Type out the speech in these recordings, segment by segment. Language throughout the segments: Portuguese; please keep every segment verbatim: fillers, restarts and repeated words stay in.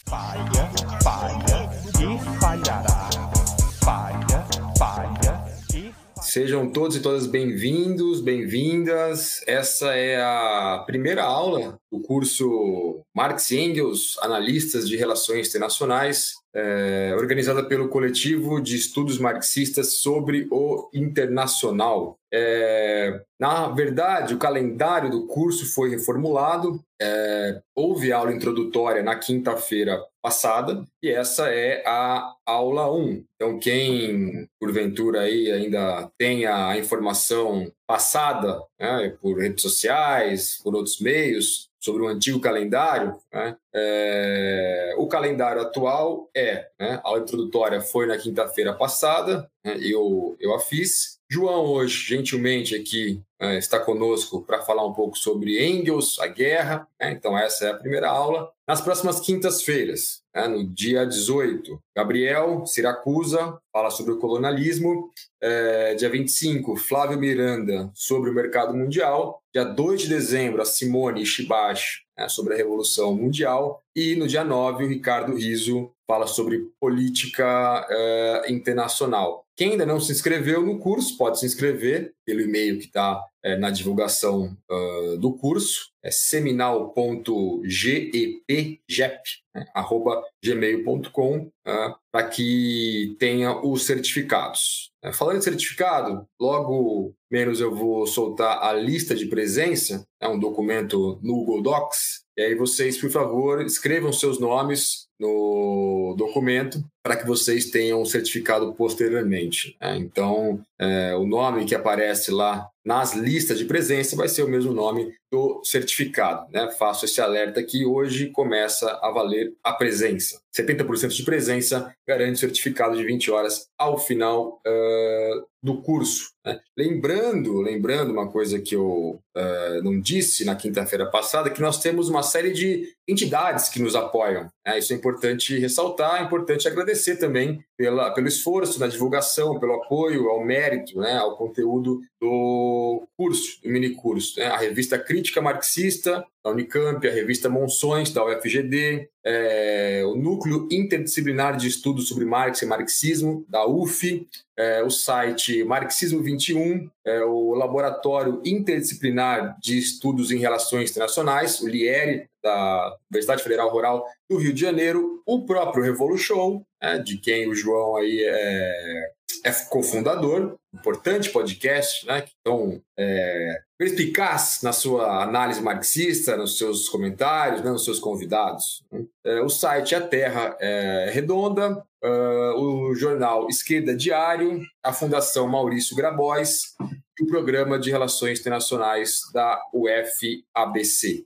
Falha, falha e falhará. Falha, falha e... Sejam todos e todas bem-vindos, bem-vindas. Essa é a primeira aula do curso Marx e Engels, Analistas de Relações Internacionais, é, organizada pelo Coletivo de Estudos Marxistas sobre o Internacional. É, na verdade, o calendário do curso foi reformulado. É, houve aula introdutória na quinta-feira passada e essa é a aula um. Então, quem, porventura, aí ainda tem a informação passada, né, por redes sociais, por outros meios, sobre o antigo calendário, né, é, o calendário atual é, né, a aula introdutória foi na quinta-feira passada, né, eu, eu a fiz. João, hoje, gentilmente, aqui é, está conosco para falar um pouco sobre Engels, a guerra, né? Então essa é a primeira aula. Nas próximas quintas-feiras, né, no dia dezoito, Gabriel Siracusa fala sobre o colonialismo. É, dia vinte e cinco, Flávio Miranda sobre o mercado mundial. Dia dois de dezembro, a Simone Ishibashi, né, sobre a Revolução Mundial. E no dia nove, o Ricardo Riso fala sobre política é, internacional. Quem ainda não se inscreveu no curso, pode se inscrever pelo e-mail que está é, na divulgação uh, do curso, é seminal ponto gep, gep, né, arroba gmail ponto com, uh, para que tenha os certificados. Uh, falando em certificado, logo menos eu vou soltar a lista de presença, é um documento no Google Docs, e aí vocês, por favor, escrevam seus nomes no documento para que vocês tenham um certificado posteriormente. Né? Então, é, o nome que aparece lá nas listas de presença vai ser o mesmo nome do certificado. Né? Faço esse alerta que hoje começa a valer a presença. setenta por cento de presença garante certificado de vinte horas ao final uh, do curso. Né? Lembrando, lembrando uma coisa que eu uh, não disse na quinta-feira passada, que nós temos uma série de entidades que nos apoiam. Né? Isso é importante ressaltar, é importante agradecer também pela, pelo esforço na divulgação, pelo apoio ao mérito, né, ao conteúdo do curso, do minicurso. Né? A revista Crítica Marxista, da Unicamp, a revista Monções, da U F G D, é, o Núcleo Interdisciplinar de Estudos sobre Marx e Marxismo, da U F, é, o site Marxismo vinte e um, é, o Laboratório Interdisciplinar de Estudos em Relações Internacionais, o LIERE, da Universidade Federal Rural do Rio de Janeiro, o próprio Revolution, né, de quem o João aí é, é cofundador, importante podcast, né, que então, é perspicaz na sua análise marxista, nos seus comentários, né, nos seus convidados. É, o site A Terra é Redonda, é, o jornal Esquerda Diário, a Fundação Maurício Grabois e o Programa de Relações Internacionais da U F A B C.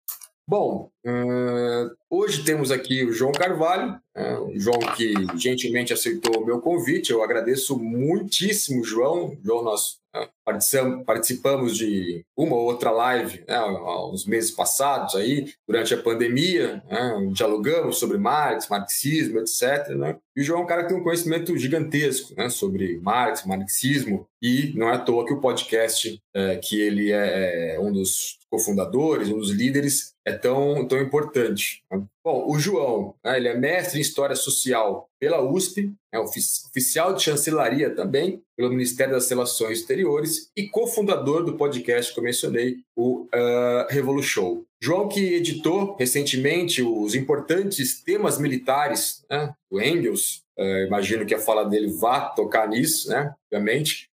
Bom, uh, hoje temos aqui o João Carvalho, uh, o João que gentilmente aceitou o meu convite. Eu agradeço muitíssimo, João. João, nós uh, participamos, participamos de uma ou outra live, né, há uns meses passados, aí, durante a pandemia, né, dialogamos sobre Marx, marxismo, etcétera. Né? E o João é um cara que tem um conhecimento gigantesco, né, sobre Marx, marxismo, e não é à toa que o podcast, uh, que ele é um dos cofundadores, um dos líderes, é tão, tão importante. Bom, o João, né, ele é mestre em História Social pela U S P, é oficial de chancelaria também pelo Ministério das Relações Exteriores e cofundador do podcast que eu mencionei, o uh, Revolution. João que editou recentemente os importantes temas militares, né, do Engels. Uh, imagino que a fala dele vá tocar nisso, né, obviamente.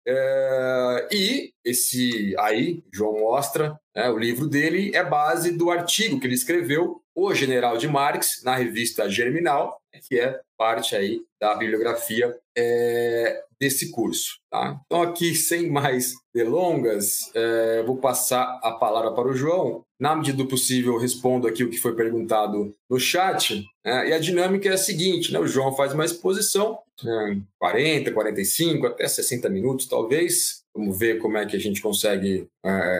Uh, e esse aí, João mostra, né, o livro dele é base do artigo que ele escreveu, O General de Marx, na revista Germinal, que é parte aí da bibliografia é, desse curso. Tá? Então, aqui, sem mais delongas, é, vou passar a palavra para o João. Na medida do possível, eu respondo aqui o que foi perguntado no chat. Né? E a dinâmica é a seguinte, né? O João faz uma exposição, né? quarenta, quarenta e cinco, até sessenta minutos, talvez. Vamos ver como é que a gente consegue é,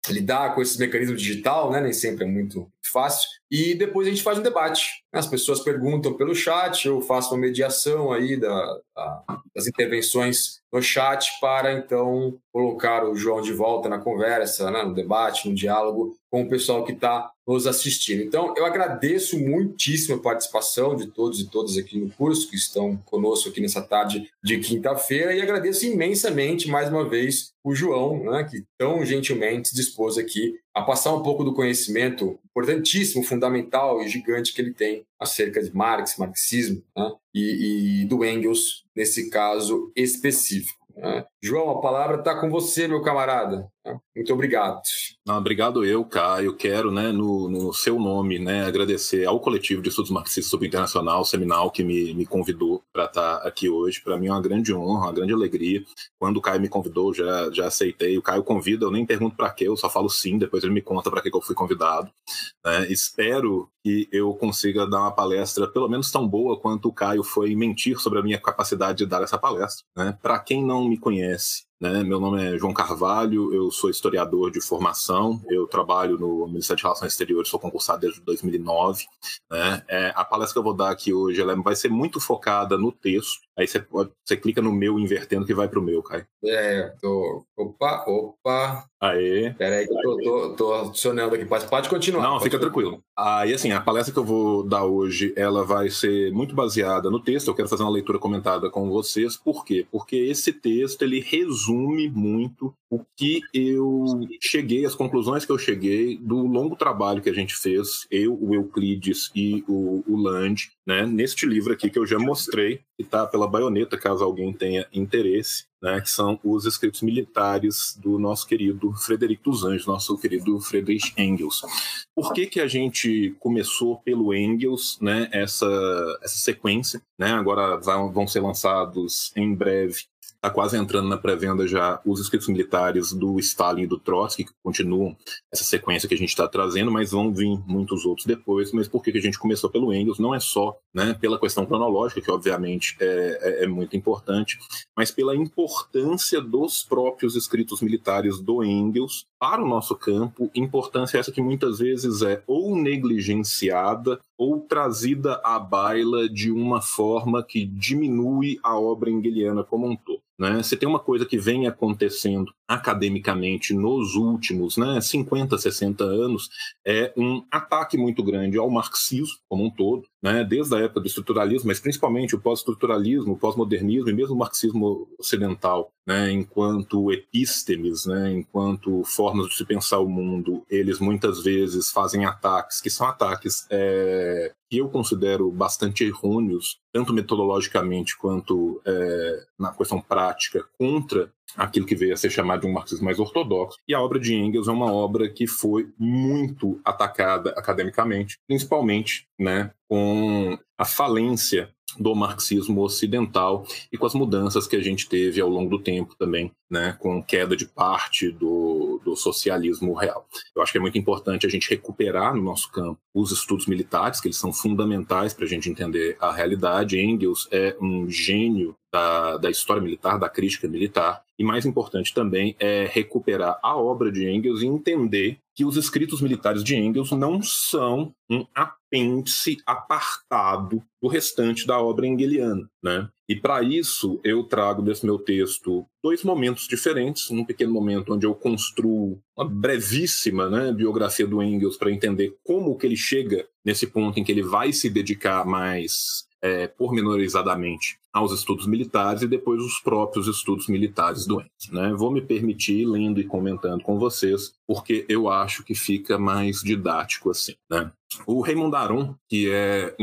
lidar com esse mecanismo digital, né? Nem sempre é muito fácil. E depois a gente faz um debate. As pessoas perguntam pelo chat, eu faço uma mediação aí da, da, das intervenções no chat para, então, colocar o João de volta na conversa, né? No debate, no diálogo com o pessoal que está nos assistindo. Então, eu agradeço muitíssimo a participação de todos e todas aqui no curso que estão conosco aqui nessa tarde de quinta-feira e agradeço imensamente, mais uma vez, o João, né, que tão gentilmente se dispôs aqui a passar um pouco do conhecimento importantíssimo, fundamental e gigante que ele tem acerca de Marx, marxismo, né, e, e do Engels, nesse caso específico. Né. João, a palavra está com você, meu camarada. Muito obrigado. Não, obrigado eu, Caio. Quero, né, no, no seu nome, né, agradecer ao Coletivo de Estudos Marxistas sobre Internacional, o Seminal, que me, me convidou para estar aqui hoje. Para mim é uma grande honra, uma grande alegria. Quando o Caio me convidou, já, já aceitei. O Caio convida, eu nem pergunto para quê, eu só falo sim, depois ele me conta para que eu fui convidado. Né? Espero que eu consiga dar uma palestra pelo menos tão boa quanto o Caio foi mentir sobre a minha capacidade de dar essa palestra. Né? Para quem não me conhece, né? Meu nome é João Carvalho, eu sou historiador de formação, eu trabalho no Ministério de Relações Exteriores, sou concursado desde dois mil e nove. Né? É, a palestra que eu vou dar aqui hoje ela vai ser muito focada no texto, aí você, pode, você clica no meu invertendo que vai para o meu, Caio. É, tô... Opa, opa... Aê. Peraí que eu tô, tô, tô adicionando aqui. Pode, pode continuar. Não, pode fica continuar. tranquilo. Aí, assim, a palestra que eu vou dar hoje, ela vai ser muito baseada no texto. Eu quero fazer uma leitura comentada com vocês. Por quê? Porque esse texto, ele resume muito o que eu cheguei, as conclusões que eu cheguei do longo trabalho que a gente fez, eu, o Euclides e o, o Land, né, neste livro aqui que eu já mostrei, que está pela baioneta, caso alguém tenha interesse, né, que são os escritos militares do nosso querido Frederic dos Anjos, nosso querido Friedrich Engels. Por que que a gente começou pelo Engels, né, essa, essa sequência? Né, agora vão, vão ser lançados em breve, está quase entrando na pré-venda já os escritos militares do Stalin e do Trotsky, que continuam essa sequência que a gente está trazendo, mas vão vir muitos outros depois. Mas por que que a gente começou pelo Engels? Não é só, né, pela questão cronológica, que obviamente é, é, é muito importante, mas pela importância dos próprios escritos militares do Engels para o nosso campo, importância essa que muitas vezes é ou negligenciada ou trazida à baila de uma forma que diminui a obra engeliana como um todo. Né? Se tem uma coisa que vem acontecendo academicamente nos últimos, né, cinquenta, sessenta anos, é um ataque muito grande ao marxismo como um todo, né, desde a época do estruturalismo, mas principalmente o pós-estruturalismo, o pós-modernismo e mesmo o marxismo ocidental, né, enquanto epístemes, né, enquanto formas de se pensar o mundo, eles muitas vezes fazem ataques, que são ataques é, que eu considero bastante errôneos, tanto metodologicamente quanto é, na questão prática, contra aquilo que veio a ser chamado de um marxismo mais ortodoxo. E a obra de Engels é uma obra que foi muito atacada academicamente, principalmente, né, com a falência do marxismo ocidental e com as mudanças que a gente teve ao longo do tempo também, né, com queda de parte do, do socialismo real. Eu acho que é muito importante a gente recuperar no nosso campo os estudos militares, que eles são fundamentais para a gente entender a realidade. Engels é um gênio da, da história militar, da crítica militar, e mais importante também é recuperar a obra de Engels e entender que os escritos militares de Engels não são um apêndice apartado do restante da obra engeliana, né? E para isso eu trago desse meu texto dois momentos diferentes, um pequeno momento onde eu construo uma brevíssima, né, biografia do Engels para entender como que ele chega nesse ponto em que ele vai se dedicar mais é, pormenorizadamente aos estudos militares e depois os próprios estudos militares do Engels. Né? Vou me permitir lendo e comentando com vocês, porque eu acho que fica mais didático assim. Né? O Raymond Aron, que é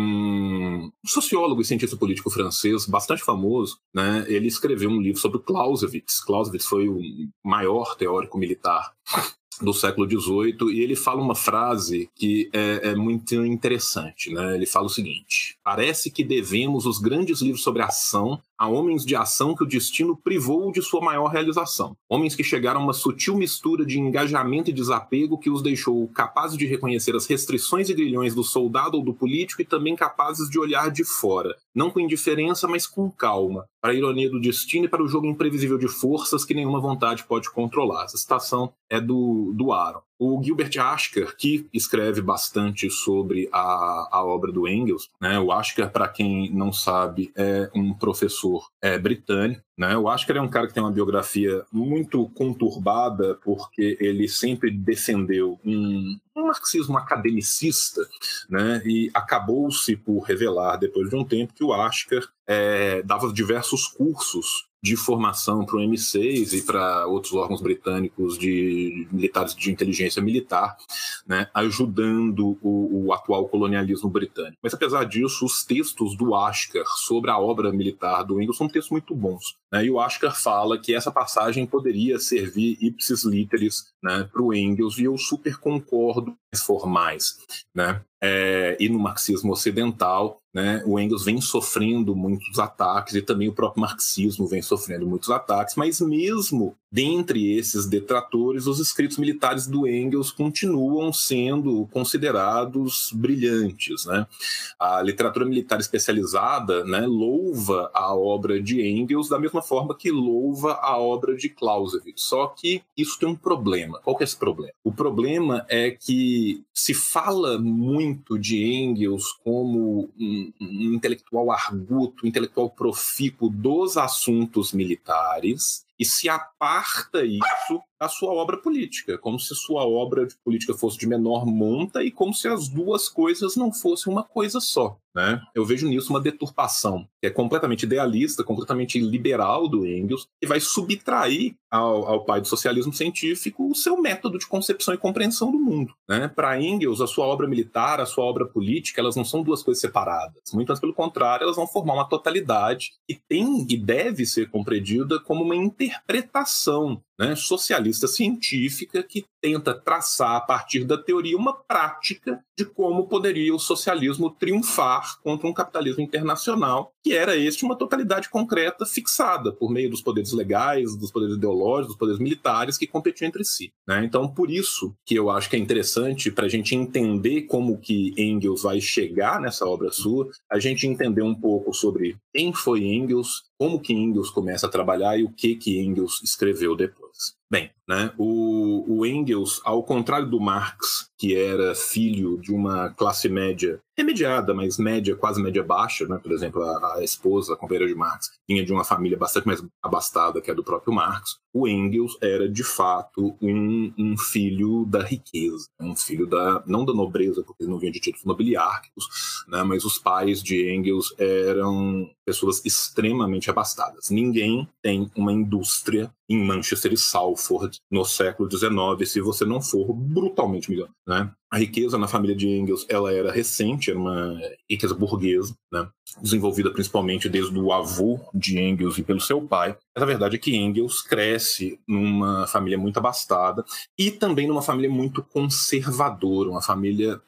um sociólogo e cientista político francês bastante famoso, né? Ele escreveu um livro sobre Clausewitz. Clausewitz foi o maior teórico militar do século dezoito, e ele fala uma frase que é, é muito interessante. Né? Ele fala o seguinte: parece que devemos os grandes livros sobre ação a homens de ação que o destino privou de sua maior realização. Homens que chegaram a uma sutil mistura de engajamento e desapego que os deixou capazes de reconhecer as restrições e grilhões do soldado ou do político e também capazes de olhar de fora, não com indiferença, mas com calma, para a ironia do destino e para o jogo imprevisível de forças que nenhuma vontade pode controlar. Essa citação é do, do Aron. O Gilbert Achcar, que escreve bastante sobre a, a obra do Engels, né? O Achcar, para quem não sabe, é um professor é, britânico, né? O Achcar é um cara que tem uma biografia muito conturbada, porque ele sempre defendeu um, um marxismo academicista, né? E acabou-se por revelar, depois de um tempo, que o Achcar é, dava diversos cursos de formação para o M seis e para outros órgãos britânicos de militares de inteligência militar, né, ajudando o, o atual colonialismo britânico. Mas, apesar disso, os textos do Achcar sobre a obra militar do Engels são textos muito bons, né, e o Achcar fala que essa passagem poderia servir ipsis literis, né, para o Engels, e eu super concordo com as formais, né. É, e no marxismo ocidental, né, o Engels vem sofrendo muitos ataques e também o próprio marxismo vem sofrendo muitos ataques, mas mesmo dentre esses detratores, os escritos militares do Engels continuam sendo considerados brilhantes, né? A literatura militar especializada, né, louva a obra de Engels da mesma forma que louva a obra de Clausewitz, só que isso tem um problema. Qual que é esse problema? O problema é que se fala muito de Engels como um, um intelectual arguto, um intelectual profícuo dos assuntos militares, e se aparta isso da sua obra política, como se sua obra de política fosse de menor monta e como se as duas coisas não fossem uma coisa só, né? Eu vejo nisso uma deturpação, que é completamente idealista, completamente liberal do Engels, e vai subtrair ao, ao pai do socialismo científico o seu método de concepção e compreensão do mundo, né? Para Engels, a sua obra militar, a sua obra política, elas não são duas coisas separadas. Muito antes, pelo contrário, elas vão formar uma totalidade que tem e deve ser compreendida como uma interpretação, né, socialista científica que tenta traçar a partir da teoria uma prática de como poderia o socialismo triunfar contra um capitalismo internacional, que era este uma totalidade concreta fixada por meio dos poderes legais, dos poderes ideológicos, dos poderes militares que competiam entre si, né? Então, por isso que eu acho que é interessante para a gente entender como que Engels vai chegar nessa obra sua, a gente entender um pouco sobre quem foi Engels, como que Engels começa a trabalhar e o que que Engels escreveu depois. Bem, né, o, o Engels, ao contrário do Marx, que era filho de uma classe média remediada, mas média, quase média baixa, né? Por exemplo, a, a esposa, a companheira de Marx, vinha de uma família bastante mais abastada que a do próprio Marx. O Engels era, de fato, um, um filho da riqueza, um filho da, não da nobreza, porque ele não vinha de títulos nobiliárquicos, né? Mas os pais de Engels eram pessoas extremamente abastadas. Ninguém tem uma indústria em Manchester e Salford no século dezenove se você não for brutalmente milionário, né? A riqueza na família de Engels, ela era recente, era uma riqueza burguesa, né? Desenvolvida principalmente desde o avô de Engels e pelo seu pai. Mas a verdade é que Engels cresce numa família muito abastada e também numa família muito conservadora, uma família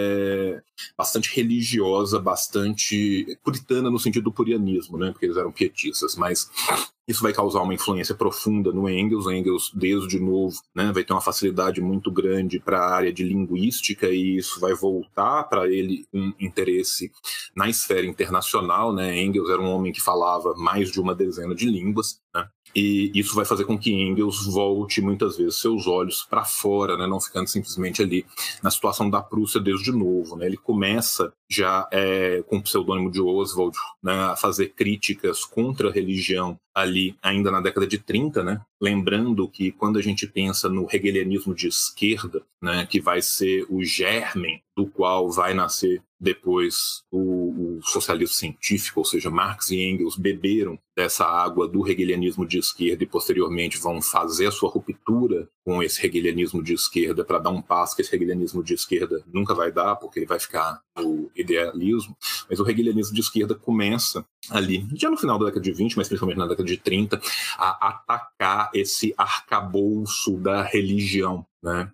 é, bastante religiosa, bastante puritana no sentido do purianismo, né? Porque eles eram pietistas, mas isso vai causar uma influência profunda no Engels. Engels, desde novo, né, vai ter uma facilidade muito grande para a área de linguística e isso vai voltar para ele um interesse na esfera internacional, né? Engels era um homem que falava mais de uma dezena de línguas, né? E isso vai fazer com que Engels volte muitas vezes seus olhos para fora, né? Não ficando simplesmente ali na situação da Prússia desde novo, né? Ele começa já é, com o pseudônimo de Oswald, né, a fazer críticas contra a religião ali ainda na década de trinta, né? Lembrando que quando a gente pensa no hegelianismo de esquerda, né, que vai ser o germen do qual vai nascer depois o, o socialismo científico, ou seja, Marx e Engels beberam dessa água do hegelianismo de esquerda e posteriormente vão fazer a sua ruptura com esse hegelianismo de esquerda para dar um passo que esse hegelianismo de esquerda nunca vai dar, porque ele vai ficar no idealismo, mas o hegelianismo de esquerda começa ali, já no final da década de vinte, mas principalmente na década de trinta, a atacar esse arcabouço da religião, né?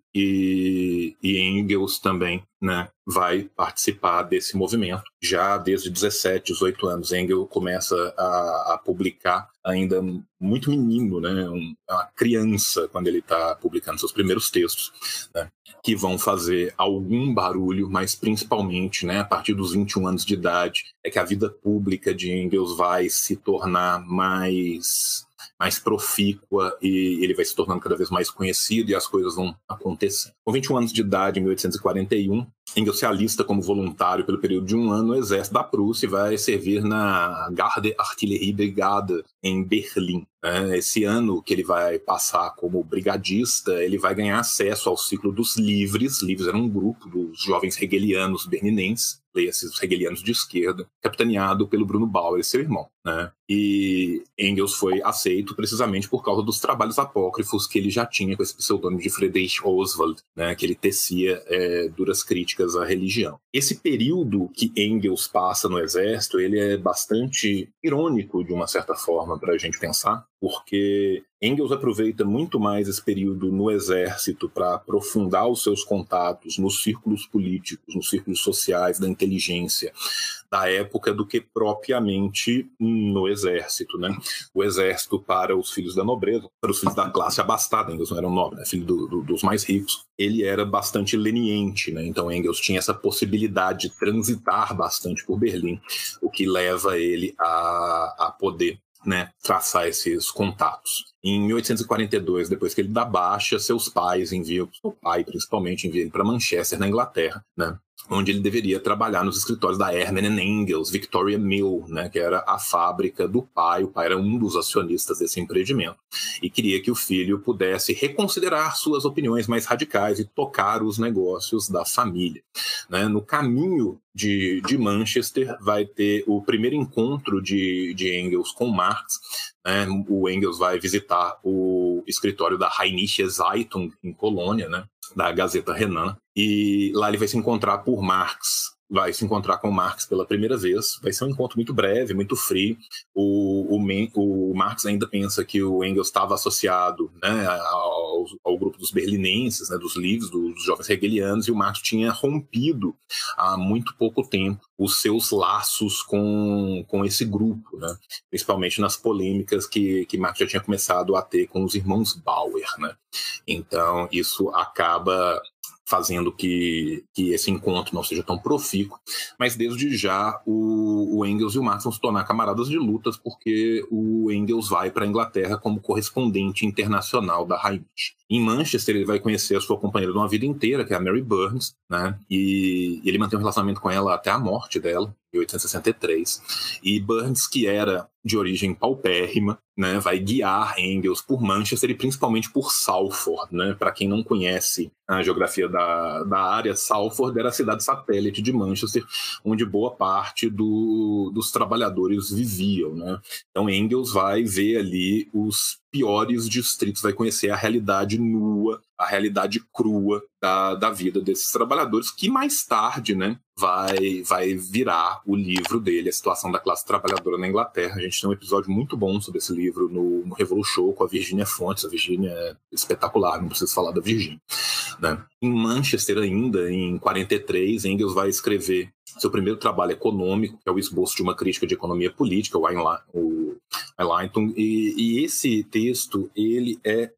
E, e Engels também, né, vai participar desse movimento. Já desde dezessete, dezoito anos, Engels começa a, a publicar ainda muito menino, né, um, uma criança, quando ele está publicando seus primeiros textos, né, que vão fazer algum barulho, mas principalmente, né, a partir dos vinte e um anos de idade, é que a vida pública de Engels vai se tornar mais... mais profícua e ele vai se tornando cada vez mais conhecido e as coisas vão acontecendo. Com vinte e um anos de idade, em mil oitocentos e quarenta e um, Engels se alista como voluntário pelo período de um ano no exército da Prússia e vai servir na Garde Artillerie Brigade em Berlim. Esse ano que ele vai passar como brigadista, ele vai ganhar acesso ao ciclo dos Livres. Livres era um grupo dos jovens hegelianos berlinenses, esses hegelianos de esquerda, capitaneado pelo Bruno Bauer, seu irmão, né? E Engels foi aceito precisamente por causa dos trabalhos apócrifos que ele já tinha com esse pseudônimo de Friedrich Oswald, né? Que ele tecia é, duras críticas à religião. Esse período que Engels passa no exército, ele é bastante irônico, de uma certa forma, para a gente pensar, porque Engels aproveita muito mais esse período no exército para aprofundar os seus contatos nos círculos políticos, nos círculos sociais, da inteligência da época, do que propriamente no exército, né? O exército, para os filhos da nobreza, para os filhos da classe abastada, Engels não era um nobre, né? Filho do, do, dos mais ricos, ele era bastante leniente, né? Então Engels tinha essa possibilidade de transitar bastante por Berlim, o que leva ele a, a poder, né, traçar esses contatos. Em mil oitocentos e quarenta e dois, depois que ele dá baixa, seus pais enviam, seu pai principalmente, envia ele para Manchester, na Inglaterra, né, onde ele deveria trabalhar nos escritórios da Hermann and Engels, Victoria Mill, né, que era a fábrica do pai. O pai era um dos acionistas desse empreendimento e queria que o filho pudesse reconsiderar suas opiniões mais radicais e tocar os negócios da família, né. No caminho de, de Manchester vai ter o primeiro encontro de, de Engels com Marx, né. O Engels vai visitar o escritório da Rheinische Zeitung em Colônia, né, da Gazeta Renana, e lá ele vai se encontrar por Marx, vai se encontrar com Marx pela primeira vez. Vai ser um encontro muito breve, muito frio. O, o, o Marx ainda pensa que o Engels estava associado, né, ao, ao grupo dos berlinenses, né, dos livros, dos jovens hegelianos, e o Marx tinha rompido há muito pouco tempo os seus laços com, com esse grupo, né, principalmente nas polêmicas que, que Marx já tinha começado a ter com os irmãos Bauer, né. Então isso acaba fazendo que, que esse encontro não seja tão profícuo, mas desde já o, o Engels e o Marx vão se tornar camaradas de lutas, porque o Engels vai para a Inglaterra como correspondente internacional da Heinrich. Em Manchester ele vai conhecer a sua companheira de uma vida inteira, que é a Mary Burns, né? E ele mantém um relacionamento com ela até a morte dela, em mil oitocentos e sessenta e três. E Burns, que era de origem paupérrima, né, vai guiar Engels por Manchester e principalmente por Salford, né? Para quem não conhece a geografia da, da área, Salford era a cidade satélite de Manchester, onde boa parte do, dos trabalhadores viviam, né? Então Engels vai ver ali os piores distritos, vai conhecer a realidade nua, a realidade crua da, da vida desses trabalhadores, que mais tarde, né, vai, vai virar o livro dele, A Situação da Classe Trabalhadora na Inglaterra. A gente tem um episódio muito bom sobre esse livro no, no Revolution com a Virginia Fontes. A Virginia é espetacular, não preciso falar da Virginia, né? Em Manchester ainda, em quarenta e três, Engels vai escrever seu primeiro trabalho econômico, que é o esboço de uma crítica de economia política, o Einleitung, e, e esse texto ele é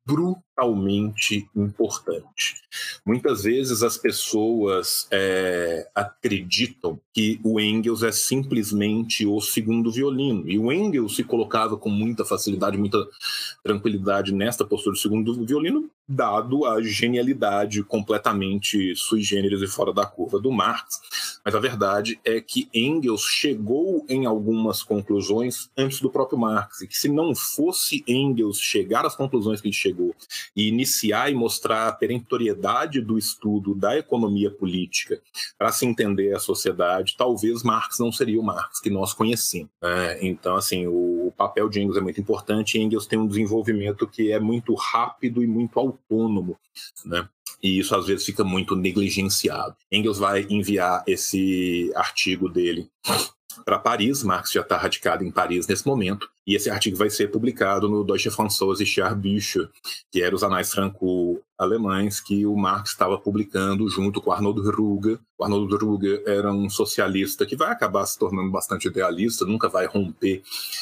brutalmente importante. Muitas vezes as pessoas é, acreditam que o Engels é simplesmente o segundo violino, e o Engels se colocava com muita facilidade, muita tranquilidade nesta postura de segundo violino, dado a genialidade completamente sui generis e fora da curva do Marx. Mas Mas a verdade é que Engels chegou em algumas conclusões antes do próprio Marx, e que se não fosse Engels chegar às conclusões que ele chegou e iniciar e mostrar a peremptoriedade do estudo da economia política para se entender a sociedade, talvez Marx não seria o Marx que nós conhecemos. Né? Então, assim, o papel de Engels é muito importante, e Engels tem um desenvolvimento que é muito rápido e muito autônomo, né? E isso às vezes fica muito negligenciado. Engels vai enviar esse artigo dele para Paris, Marx já está radicado em Paris nesse momento, e esse artigo vai ser publicado no Deutsche Französische Jahrbücher, que eram os anais franco-alemães que o Marx estava publicando junto com Arnold Ruger. O Arnold Ruger era um socialista que vai acabar se tornando bastante idealista, nunca vai romper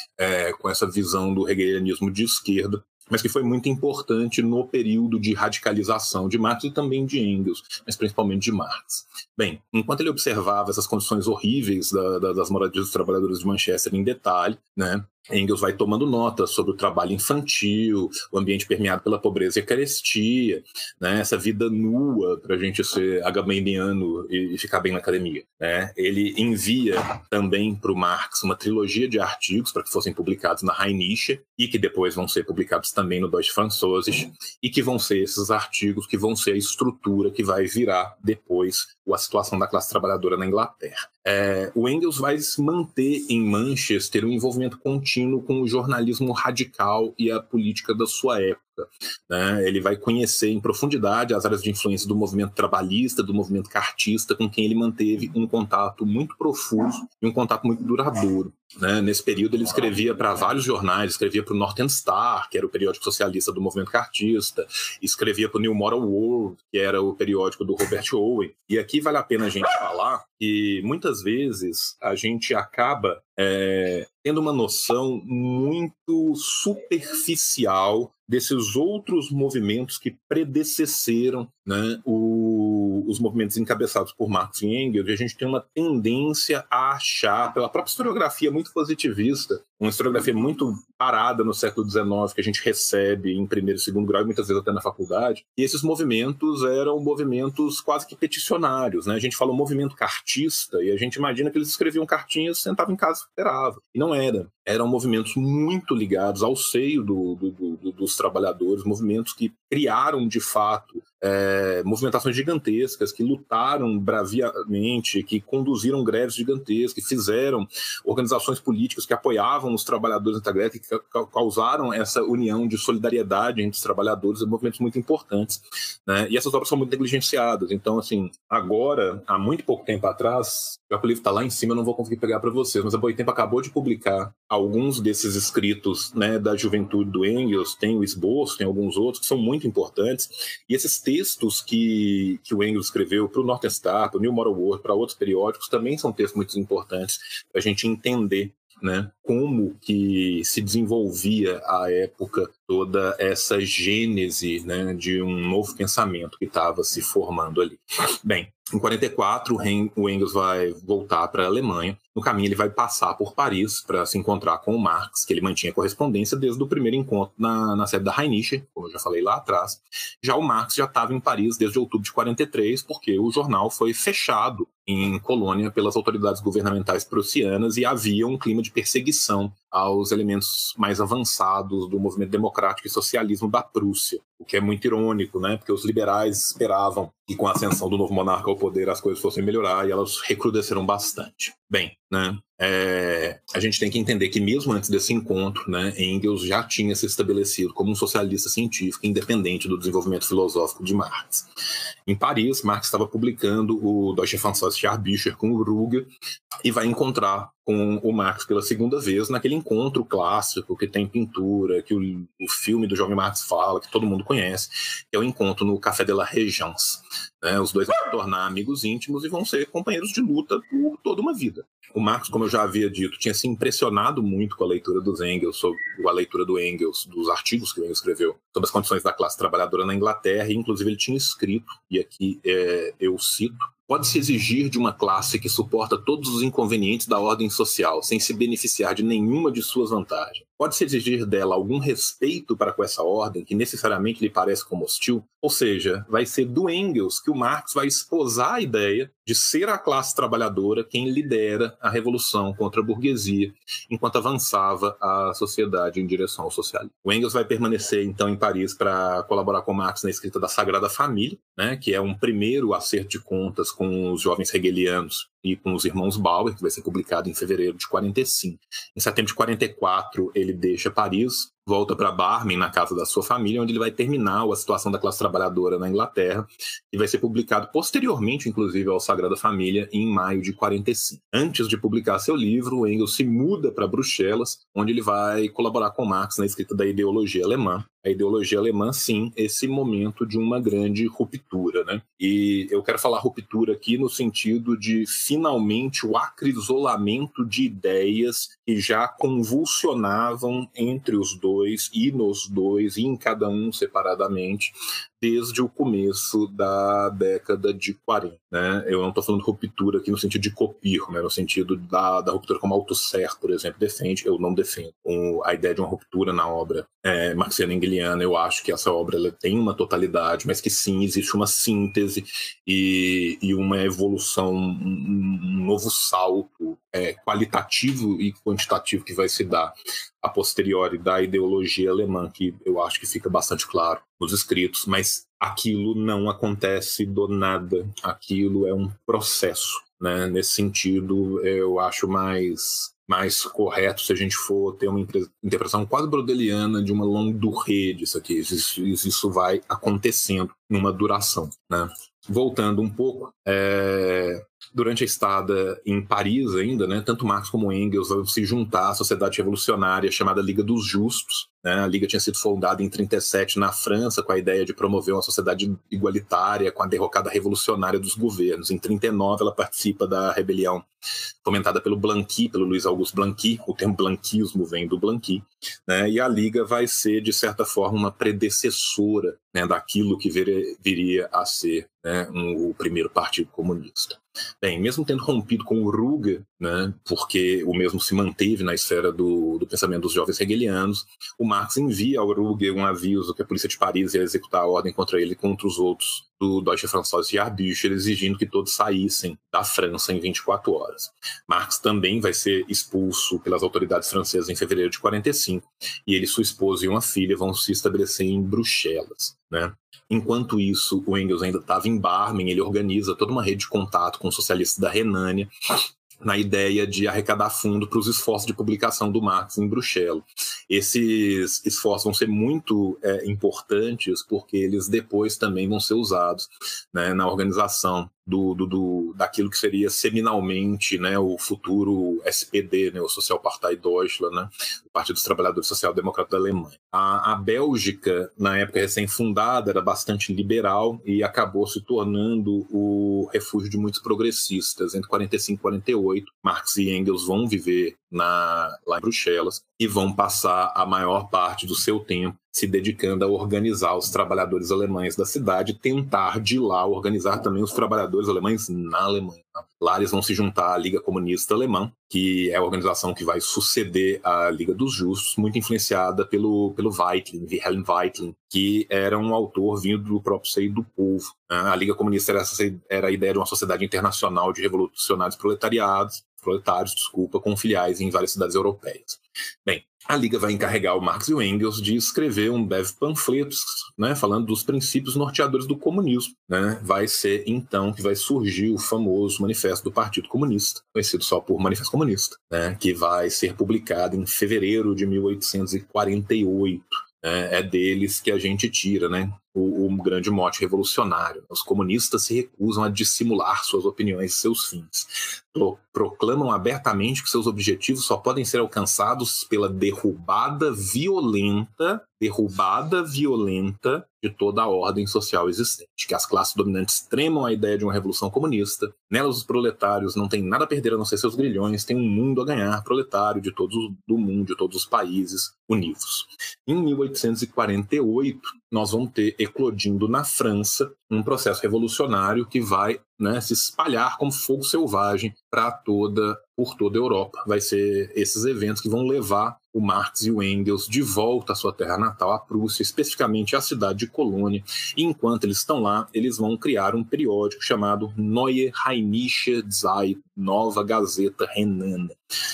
é, com essa visão do hegelianismo de esquerda, mas que foi muito importante no período de radicalização de Marx e também de Engels, mas principalmente de Marx. Bem, enquanto ele observava essas condições horríveis da, da, das moradias dos trabalhadores de Manchester em detalhe, né, Engels vai tomando notas sobre o trabalho infantil, o ambiente permeado pela pobreza e a carestia, né, essa vida nua para a gente ser agamemniano e, e ficar bem na academia. Né. Ele envia também para o Marx uma trilogia de artigos para que fossem publicados na Rheinische e que depois vão ser publicados também no Deutsche Französisch, e que vão ser esses artigos que vão ser a estrutura que vai virar depois a situação da classe trabalhadora na Inglaterra. É, o Engels vai se manter em Manchester um envolvimento contínuo com o jornalismo radical e a política da sua época. Né? Ele vai conhecer em profundidade as áreas de influência do movimento trabalhista, do movimento cartista, com quem ele manteve um contato muito profuso e um contato muito duradouro. Né? Nesse período ele escrevia para vários jornais, escrevia para o Northern Star, que era o periódico socialista do movimento cartista, escrevia para o New Moral World, que era o periódico do Robert Owen. E aqui vale a pena a gente falar que muitas vezes a gente acaba é, tendo uma noção muito superficial desses outros movimentos que predecesseram, né, o, os movimentos encabeçados por Marx e Engels, e a gente tem uma tendência a achar, pela própria historiografia muito positivista, uma historiografia muito parada no século dezenove, que a gente recebe em primeiro e segundo grau, e muitas vezes até na faculdade, e esses movimentos eram movimentos quase que peticionários. Né? A gente fala o movimento cartista, e a gente imagina que eles escreviam cartinhas, sentavam em casa e esperavam. E não era. Eram movimentos muito ligados ao seio do, do, do, dos trabalhadores, movimentos que criaram, de fato, é, movimentações gigantescas, que lutaram braviamente, que conduziram greves gigantescas, que fizeram organizações políticas que apoiavam os trabalhadores da greve, que causaram essa união de solidariedade entre os trabalhadores, movimentos muito importantes. Né? E essas obras são muito negligenciadas. Então, assim, agora, há muito pouco tempo atrás, já que o livro está lá em cima, eu não vou conseguir pegar para vocês, mas a Boitempo acabou de publicar alguns desses escritos, né, da juventude do Engels, tem o esboço, tem alguns outros que são muito importantes, e esses textos que, que o Engels escreveu para o Northern Star, para o New Moral World, para outros periódicos, também são textos muito importantes para a gente entender, né, como que se desenvolvia à época toda essa gênese, né, de um novo pensamento que estava se formando ali. Bem, em quarenta e quatro, o Engels vai voltar para a Alemanha. No caminho, ele vai passar por Paris para se encontrar com o Marx, que ele mantinha correspondência desde o primeiro encontro na, na sede da Rheinische, como eu já falei lá atrás. Já o Marx já estava em Paris desde outubro de quarenta e três, porque o jornal foi fechado em Colônia pelas autoridades governamentais prussianas e havia um clima de perseguição aos elementos mais avançados do movimento democrático e socialismo da Prússia, o que é muito irônico, né? Porque os liberais esperavam que com a ascensão do novo monarca ao poder as coisas fossem melhorar, e elas recrudesceram bastante. Bem, né? É, a gente tem que entender que mesmo antes desse encontro, né, Engels já tinha se estabelecido como um socialista científico independente do desenvolvimento filosófico de Marx. Em Paris, Marx estava publicando o Deutsche Französische Jahrbücher com o Ruger e vai encontrar com o Marx pela segunda vez naquele encontro clássico que tem pintura, que o, o filme do jovem Marx fala, que todo mundo conhece, que é o encontro no Café de la Régence. Né? Os dois vão se tornar amigos íntimos e vão ser companheiros de luta por toda uma vida. O Marx, como eu já havia dito, tinha se impressionado muito com a leitura dos Engels, sobre a leitura do Engels, dos artigos que o Engels escreveu sobre as condições da classe trabalhadora na Inglaterra, e inclusive ele tinha escrito, e aqui é, eu cito: pode-se exigir de uma classe que suporta todos os inconvenientes da ordem social, sem se beneficiar de nenhuma de suas vantagens. pode-se exigir dela algum respeito para com essa ordem, que necessariamente lhe parece como hostil? Ou seja, vai ser do Engels que o Marx vai esposar a ideia de ser a classe trabalhadora quem lidera a revolução contra a burguesia, enquanto avançava a sociedade em direção ao socialismo. O Engels vai permanecer, então, em Paris para colaborar com Marx na escrita da Sagrada Família, né, que é um primeiro acerto de contas com os jovens hegelianos e com os irmãos Bauer, que vai ser publicado em fevereiro de quarenta e cinco. Em setembro de quarenta e quatro, ele deixa Paris, volta para Barmen, na casa da sua família, onde ele vai terminar a situação da classe trabalhadora na Inglaterra, e vai ser publicado posteriormente, inclusive, ao Sagrada Família, em maio de quarenta e cinco. Antes de publicar seu livro, o Engels se muda para Bruxelas, onde ele vai colaborar com Marx na escrita da ideologia alemã. A ideologia alemã, sim, esse momento de uma grande ruptura, né? E eu quero falar ruptura aqui no sentido de, finalmente, o acrisolamento de ideias que já convulsionavam entre os dois, e nos dois, e em cada um separadamente, desde o começo da década de quarenta. Né? Eu não estou falando de ruptura aqui no sentido de copir, né? No sentido da, da ruptura como Althusser, por exemplo, defende. Eu não defendo o, a ideia de uma ruptura na obra é, marxiana-engeliana. Eu acho que essa obra ela tem uma totalidade, mas que sim, existe uma síntese e, e uma evolução, um, um novo salto é, qualitativo e quantitativo que vai se dar a posteriori da ideologia alemã, que eu acho que fica bastante claro nos escritos, mas aquilo não acontece do nada, aquilo é um processo, né? Nesse sentido, eu acho mais, mais correto se a gente for ter uma interpretação quase brodeliana de uma longue durée disso aqui, isso, isso vai acontecendo numa duração, né? Voltando um pouco, é... durante a estada em Paris ainda, né, tanto Marx como Engels vão se juntar à sociedade revolucionária chamada Liga dos Justos. Né? A Liga tinha sido fundada em trinta e sete na França com a ideia de promover uma sociedade igualitária com a derrocada revolucionária dos governos. Em trinta e nove ela participa da rebelião fomentada pelo Blanqui, pelo Luiz Augusto Blanqui. O termo blanquismo vem do Blanqui. Né? E a Liga vai ser, de certa forma, uma predecessora, né, daquilo que vir, viria a ser, né, um, o primeiro Partido Comunista. Bem, mesmo tendo rompido com o Ruge, né, porque o mesmo se manteve na esfera do, do pensamento dos jovens hegelianos, o Marx envia ao Ruge um aviso que a polícia de Paris ia executar a ordem contra ele e contra os outros do Deutsche Französische Jahrbücher, exigindo que todos saíssem da França em vinte e quatro horas. Marx também vai ser expulso pelas autoridades francesas em fevereiro de quarenta e cinco, e ele, sua esposa e uma filha vão se estabelecer em Bruxelas. Né? Enquanto isso, o Engels ainda estava em Barmen, ele organiza toda uma rede de contato com os socialistas da Renânia, na ideia de arrecadar fundo para os esforços de publicação do Marx em Bruxelas. Esses esforços vão ser muito é, importantes, porque eles depois também vão ser usados, né, na organização do, do, do, daquilo que seria seminalmente, né, o futuro S P D, né, o Sozialpartei Deutschland, né, o Partido dos Trabalhadores Social-Democratas da Alemanha. A, a Bélgica, na época recém-fundada, era bastante liberal e acabou se tornando o refúgio de muitos progressistas. Entre quarenta e cinco e quarenta e oito, Marx e Engels vão viver na, lá em Bruxelas e vão passar a maior parte do seu tempo se dedicando a organizar os trabalhadores alemães da cidade, tentar de lá organizar também os trabalhadores alemães na Alemanha. Lá eles vão se juntar à Liga Comunista Alemã, que é a organização que vai suceder a Liga dos Justos, muito influenciada pelo, pelo Weitlin, Wilhelm Weitlin, que era um autor vindo do próprio seio do povo. A Liga Comunista era, essa, era a ideia de uma sociedade internacional de revolucionários proletariados, proletários, desculpa, com filiais em várias cidades europeias. Bem, a Liga vai encarregar o Marx e o Engels de escrever um breve panfletos, né, falando dos princípios norteadores do comunismo. Né? Vai ser, então, que vai surgir o famoso Manifesto do Partido Comunista, conhecido só por Manifesto Comunista, né, que vai ser publicado em fevereiro de mil oitocentos e quarenta e oito. É, é deles que a gente tira, né, o, o grande mote revolucionário. Os comunistas se recusam a dissimular suas opiniões e seus fins. Pro, proclamam abertamente que seus objetivos só podem ser alcançados pela derrubada violenta, derrubada violenta de toda a ordem social existente. Que as classes dominantes tremam a ideia de uma revolução comunista. Nelas os proletários não têm nada a perder a não ser seus grilhões, têm um mundo a ganhar, proletário de todos do mundo, de todos os países univos. Em mil oitocentos e quarenta e oito, nós vamos ter eclodindo na França um processo revolucionário que vai, né, se espalhar como fogo selvagem para toda, por toda a Europa. Vai ser esses eventos que vão levar o Marx e o Engels de volta à sua terra natal, a Prússia, especificamente a cidade de Colônia. E enquanto eles estão lá, eles vão criar um periódico chamado Neue Rheinische Zeit, Nova Gazeta Renana.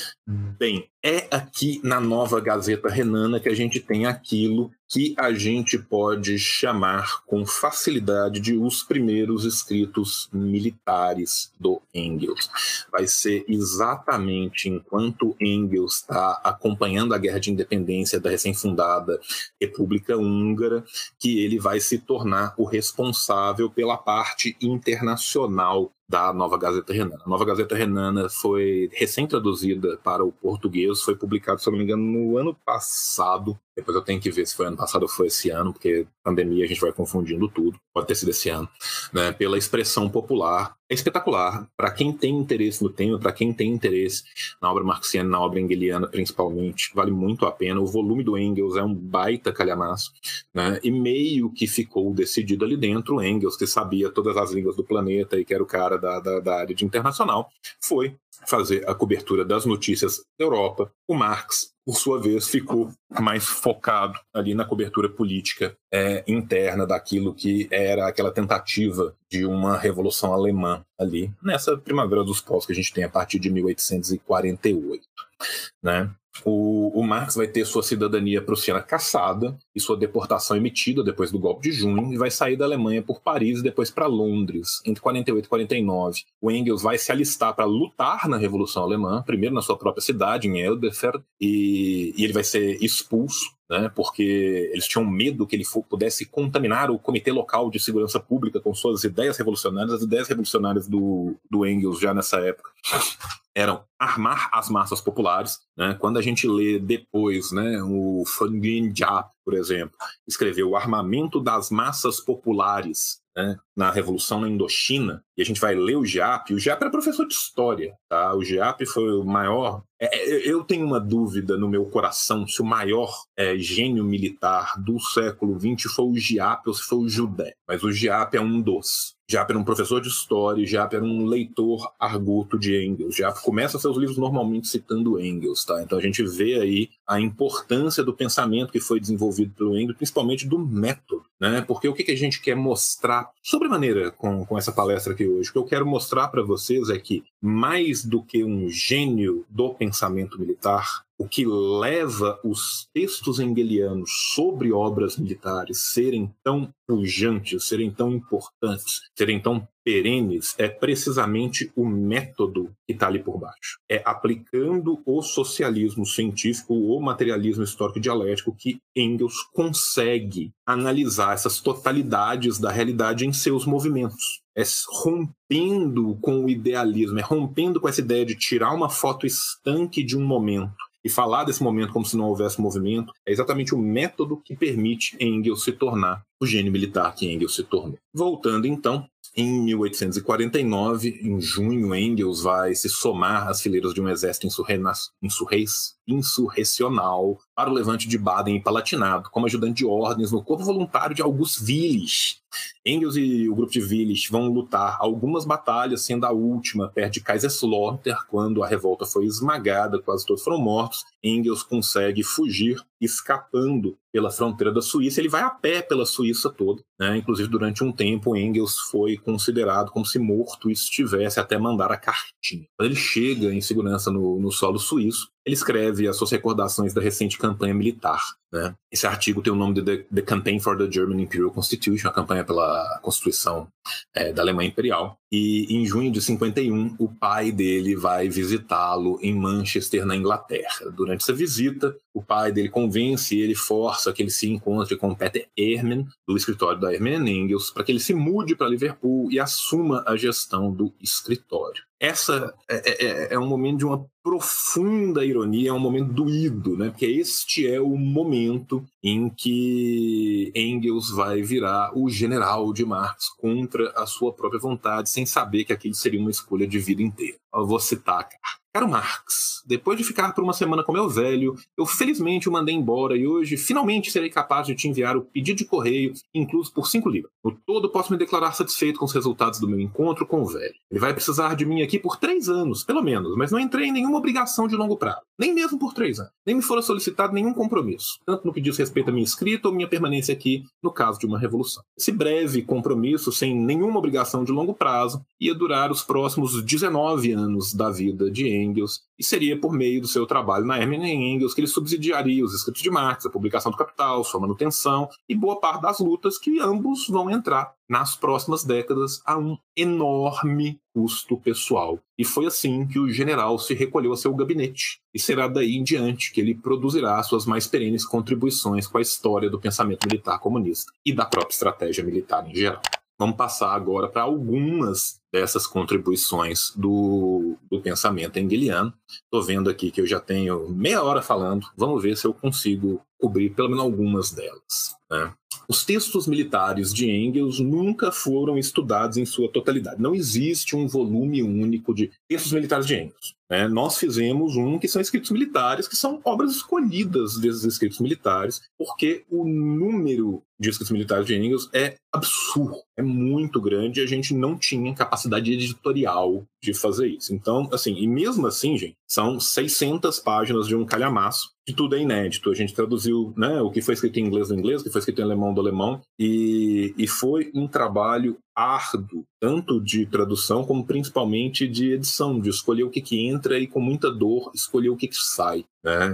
Bem, é aqui na Nova Gazeta Renana que a gente tem aquilo que a gente pode chamar com facilidade de os primeiros escritos militares do Engels. Vai ser exatamente enquanto Engels está acompanhando a Guerra de Independência da recém-fundada República Húngara que ele vai se tornar o responsável pela parte internacional da Nova Gazeta Renana. A Nova Gazeta Renana foi recém-traduzida para o português, foi publicado, se eu não me engano, no ano passado. Depois eu tenho que ver se foi ano passado ou foi esse ano, porque pandemia a gente vai confundindo tudo. Pode ter sido esse ano. Né? Pela expressão popular. É espetacular. Para quem tem interesse no tema, para quem tem interesse na obra marxiana, na obra engeliana principalmente, vale muito a pena. O volume do Engels é um baita calhamaço. Né? E meio que ficou decidido ali dentro, o Engels, que sabia todas as línguas do planeta e que era o cara da, da, da área de internacional, foi fazer a cobertura das notícias da Europa. O Marx, por sua vez, ficou mais focado ali na cobertura política é, interna daquilo que era aquela tentativa de uma revolução alemã ali, nessa primavera dos povos que a gente tem a partir de mil oitocentos e quarenta e oito. Né? O, o Marx vai ter sua cidadania prussiana cassada e sua deportação emitida depois do golpe de junho e vai sair da Alemanha por Paris e depois para Londres, entre quarenta e oito e quarenta e nove. O Engels vai se alistar para lutar na Revolução Alemã, primeiro na sua própria cidade, em Elberfeld, e, e ele vai ser expulso, né, porque eles tinham medo que ele pudesse contaminar o Comitê Local de Segurança Pública com suas ideias revolucionárias. As ideias revolucionárias do, do Engels já nessa época eram armar as massas populares. Né? Quando a gente lê depois, né, o Von Giap, por exemplo, escreveu o armamento das massas populares, né, na Revolução na Indochina, e a gente vai ler o Giap. O Giap era professor de história. Tá? O Giap foi o maior... Eu tenho uma dúvida no meu coração se o maior é, gênio militar do século vinte foi o Giap ou se foi o Judé. Mas o Giap é um dos. Giap era um professor de história, Giap era um leitor arguto de Engels. Giap começa seus livros normalmente citando Engels. Tá? Então a gente vê aí a importância do pensamento que foi desenvolvido pelo Engels, principalmente do método. Né? Porque o que a gente quer mostrar, sobremaneira com, com essa palestra aqui hoje, o que eu quero mostrar para vocês é que, mais do que um gênio do pensamento militar, o que leva os textos engelianos sobre obras militares serem tão pujantes, serem tão importantes, serem tão perenes, é precisamente o método que está ali por baixo. É aplicando o socialismo científico, o materialismo histórico dialético, que Engels consegue analisar essas totalidades da realidade em seus movimentos. É rompendo com o idealismo, é rompendo com essa ideia de tirar uma foto estanque de um momento e falar desse momento como se não houvesse movimento. É exatamente o método que permite Engels se tornar o gênio militar que Engels se tornou. Voltando então, em mil oitocentos e quarenta e nove, em junho, Engels vai se somar às fileiras de um exército insurreis, insurrecional para o levante de Baden e Palatinado, como ajudante de ordens no corpo voluntário de August Willich. Engels e o grupo de Willich vão lutar algumas batalhas, sendo a última perto de Kaiserslautern, quando a revolta foi esmagada, quase todos foram mortos. Engels consegue fugir, escapando pela fronteira da Suíça. Ele vai a pé pela Suíça toda, né? Inclusive, durante um tempo, Engels foi considerado como se morto estivesse, até mandar a cartinha. Quando ele chega em segurança no, no solo suíço, ele escreve as suas recordações da recente campanha militar. Né? Esse artigo tem o nome de The, the Campaign for the German Imperial Constitution, a campanha pela Constituição é, da Alemanha Imperial. E em junho de cinquenta e um, o pai dele vai visitá-lo em Manchester, na Inglaterra. Durante essa visita, o pai dele convence ele, força que ele se encontre com Peter Ehrman, do escritório da Ehrman and Engels, para que ele se mude para Liverpool e assuma a gestão do escritório. Essa é, é, é um momento de uma profunda ironia, é um momento doído, né? Porque este é o momento em que Engels vai virar o general de Marx contra a sua própria vontade, sem saber que aquilo seria uma escolha de vida inteira. Eu vou citar, cara. Caro Marx, depois de ficar por uma semana com meu velho, eu felizmente o mandei embora e hoje finalmente serei capaz de te enviar o pedido de correio, incluso por cinco libras. No todo, posso me declarar satisfeito com os resultados do meu encontro com o velho. Ele vai precisar de mim aqui por três anos, pelo menos, mas não entrei em nenhuma obrigação de longo prazo. nem mesmo por três anos. Nem me fora solicitado nenhum compromisso, tanto no que diz respeito à minha escrita ou minha permanência aqui no caso de uma revolução. Esse breve compromisso, sem nenhuma obrigação de longo prazo, ia durar os próximos dezenove anos da vida de Engels, e seria por meio do seu trabalho na Hermann Engels que ele subsidiaria os escritos de Marx, a publicação do Capital, sua manutenção e boa parte das lutas que ambos vão entrar nas próximas décadas a um enorme custo pessoal. E foi assim que o general se recolheu a seu gabinete, e será daí em diante que ele produzirá suas mais perenes contribuições com a história do pensamento militar comunista e da própria estratégia militar em geral. Vamos passar agora para algumas dessas contribuições do, do pensamento engeliano. Estou vendo aqui que eu já tenho meia hora falando, vamos ver se eu consigo cobrir pelo menos algumas delas, né? Os textos militares de Engels nunca foram estudados em sua totalidade. Não existe um volume único de textos militares de Engels, né? Nós fizemos um que são escritos militares, que são obras escolhidas desses escritos militares, porque o número de escritos militares de Engels é absurdo, é muito grande, e a gente não tinha capacidade editorial de fazer isso. Então, assim, e mesmo assim, gente, são seiscentas páginas de um calhamaço, de tudo é inédito. A gente traduziu, né, o que foi escrito em inglês do inglês, o que foi escrito em alemão do alemão, e, e foi um trabalho árduo, tanto de tradução como principalmente de edição, de escolher o que, que entra e com muita dor escolher o que, que sai, né?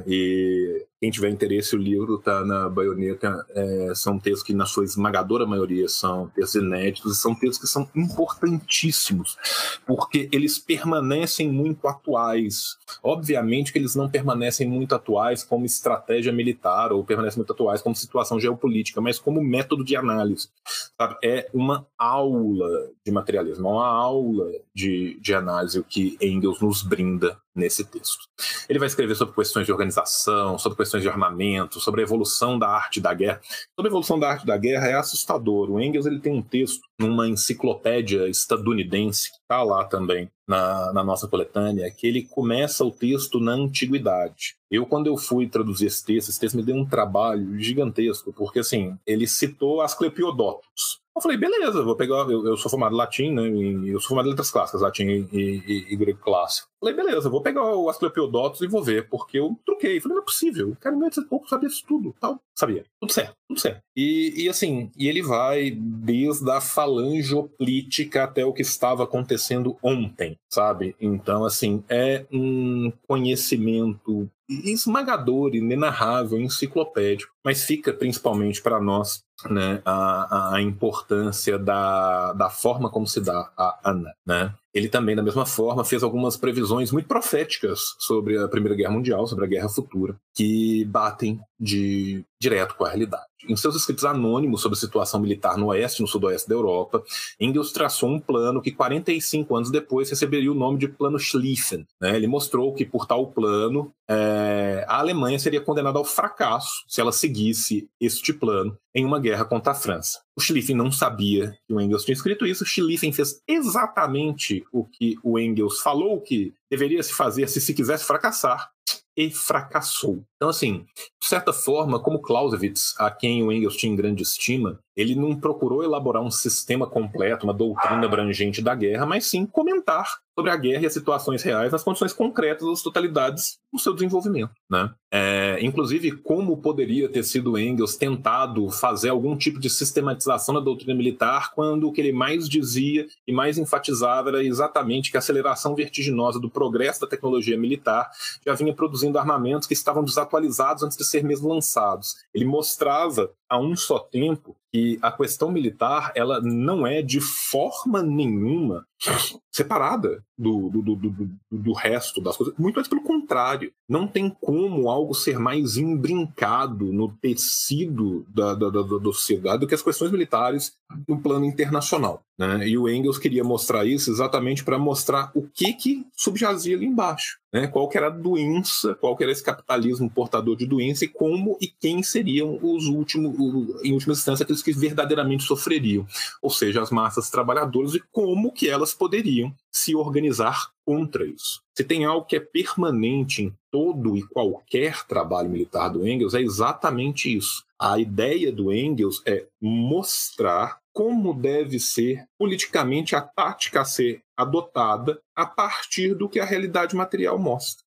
E quem tiver interesse, o livro está na Baioneta. É, são textos que, na sua esmagadora maioria, são textos inéditos, e são textos que são importantíssimos, porque eles permanecem muito atuais. Obviamente que eles não permanecem muito atuais como estratégia militar, ou permanecem muito atuais como situação geopolítica, mas como método de análise, sabe? É uma aula de materialismo, uma aula de, de análise o que Engels nos brinda nesse texto. Ele vai escrever sobre questões de organização, sobre questões de armamento, sobre a evolução da arte da guerra. Sobre a evolução da arte da guerra é assustador. O Engels ele tem um texto numa enciclopédia estadunidense, que está lá também na, na nossa coletânea, que ele começa o texto na antiguidade. Eu, quando eu fui traduzir esse texto, esse texto me deu um trabalho gigantesco, porque assim, ele citou Asclepiodotos. Eu falei, beleza, vou pegar, eu, eu sou formado em latim, né, e eu sou formado em letras clássicas, latim e, e, e grego clássico. Eu falei, beleza, vou pegar o Asclepiodotos e vou ver, porque eu truquei. Eu falei, não é possível, o cara em mil oitocentos e pouco sabia isso tudo, tal. Sabia, tudo certo, tudo certo. E, e assim, e ele vai desde a falangeopolítica até o que estava acontecendo ontem, sabe? Então, assim, é um conhecimento esmagador, inenarrável, enciclopédico, mas fica principalmente para nós, né, a, a importância da, da forma como se dá a ANA, né? Ele também, da mesma forma, fez algumas previsões muito proféticas sobre a Primeira Guerra Mundial, sobre a Guerra Futura, que batem de direto com a realidade. Em seus escritos anônimos sobre a situação militar no oeste e no sudoeste da Europa, Engels traçou um plano que quarenta e cinco anos depois receberia o nome de Plano Schlieffen, né? Ele mostrou que, por tal plano, é, a Alemanha seria condenada ao fracasso se ela seguisse este plano em uma guerra contra a França. O Schlieffen não sabia que o Engels tinha escrito isso. O Schlieffen fez exatamente o que o Engels falou que deveria se fazer se se quisesse fracassar, e fracassou. Então, assim, de certa forma, como Clausewitz, a quem o Engels tinha em grande estima, ele não procurou elaborar um sistema completo, uma doutrina abrangente da guerra, mas sim comentar sobre a guerra e as situações reais nas condições concretas das totalidades do seu desenvolvimento, né? É, inclusive, como poderia ter sido Engels tentado fazer algum tipo de sistematização da doutrina militar, quando o que ele mais dizia e mais enfatizava era exatamente que a aceleração vertiginosa do progresso da tecnologia militar já vinha produzindo armamentos que estavam desatualizados antes de ser mesmo lançados. Ele mostrava a um só tempo que a questão militar ela não é de forma nenhuma separada do, do, do, do, do resto das coisas. Muito mais pelo contrário. Não tem como algo ser mais imbrincado no tecido da, da, da, da sociedade do que as questões militares no plano internacional, né? E o Engels queria mostrar isso exatamente para mostrar o que, que subjazia ali embaixo, né? Qual que era a doença, qual que era esse capitalismo portador de doença e como e quem seriam os últimos, em última instância, aqueles que verdadeiramente sofreriam, ou seja, as massas trabalhadoras, e como que elas poderiam se organizar contra isso. Se tem algo que é permanente em todo e qualquer trabalho militar do Engels, é exatamente isso. A ideia do Engels é mostrar como deve ser politicamente a tática a ser adotada a partir do que a realidade material mostra, né?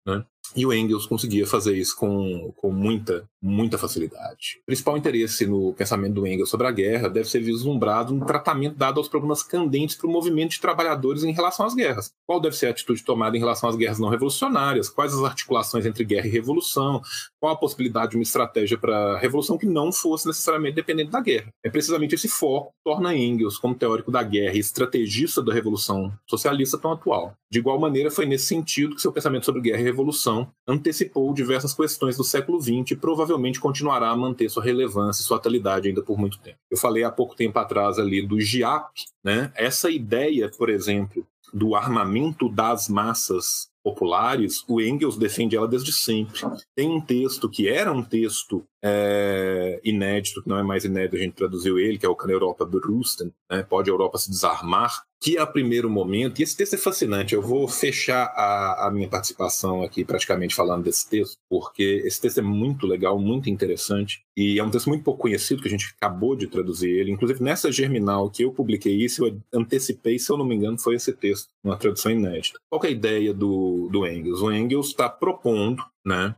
E o Engels conseguia fazer isso com, com muita, muita facilidade. O principal interesse no pensamento do Engels sobre a guerra deve ser vislumbrado no tratamento dado aos problemas candentes para o movimento de trabalhadores em relação às guerras. Qual deve ser a atitude tomada em relação às guerras não revolucionárias? Quais as articulações entre guerra e revolução? Qual a possibilidade de uma estratégia para a revolução que não fosse necessariamente dependente da guerra? É precisamente esse foco que torna Engels, como teórico da guerra e estrategista da revolução socialista, tão atual. De igual maneira, foi nesse sentido que seu pensamento sobre guerra e revolução antecipou diversas questões do século vinte e provavelmente continuará a manter sua relevância e sua atualidade ainda por muito tempo. Eu falei há pouco tempo atrás ali do G I A P, né? Essa ideia, por exemplo, do armamento das massas populares, o Engels defende ela desde sempre. Tem um texto que era um texto é, inédito, que não é mais inédito, a gente traduziu ele, que é o Kann Europa berusten, né? Pode a Europa se desarmar, que a primeiro momento, e esse texto é fascinante, eu vou fechar a, a minha participação aqui praticamente falando desse texto, porque esse texto é muito legal, muito interessante, e é um texto muito pouco conhecido, que a gente acabou de traduzir ele, inclusive nessa Germinal que eu publiquei isso, eu antecipei, se eu não me engano, foi esse texto, uma tradução inédita. Qual que é a ideia do, do Engels? O Engels está propondo, né,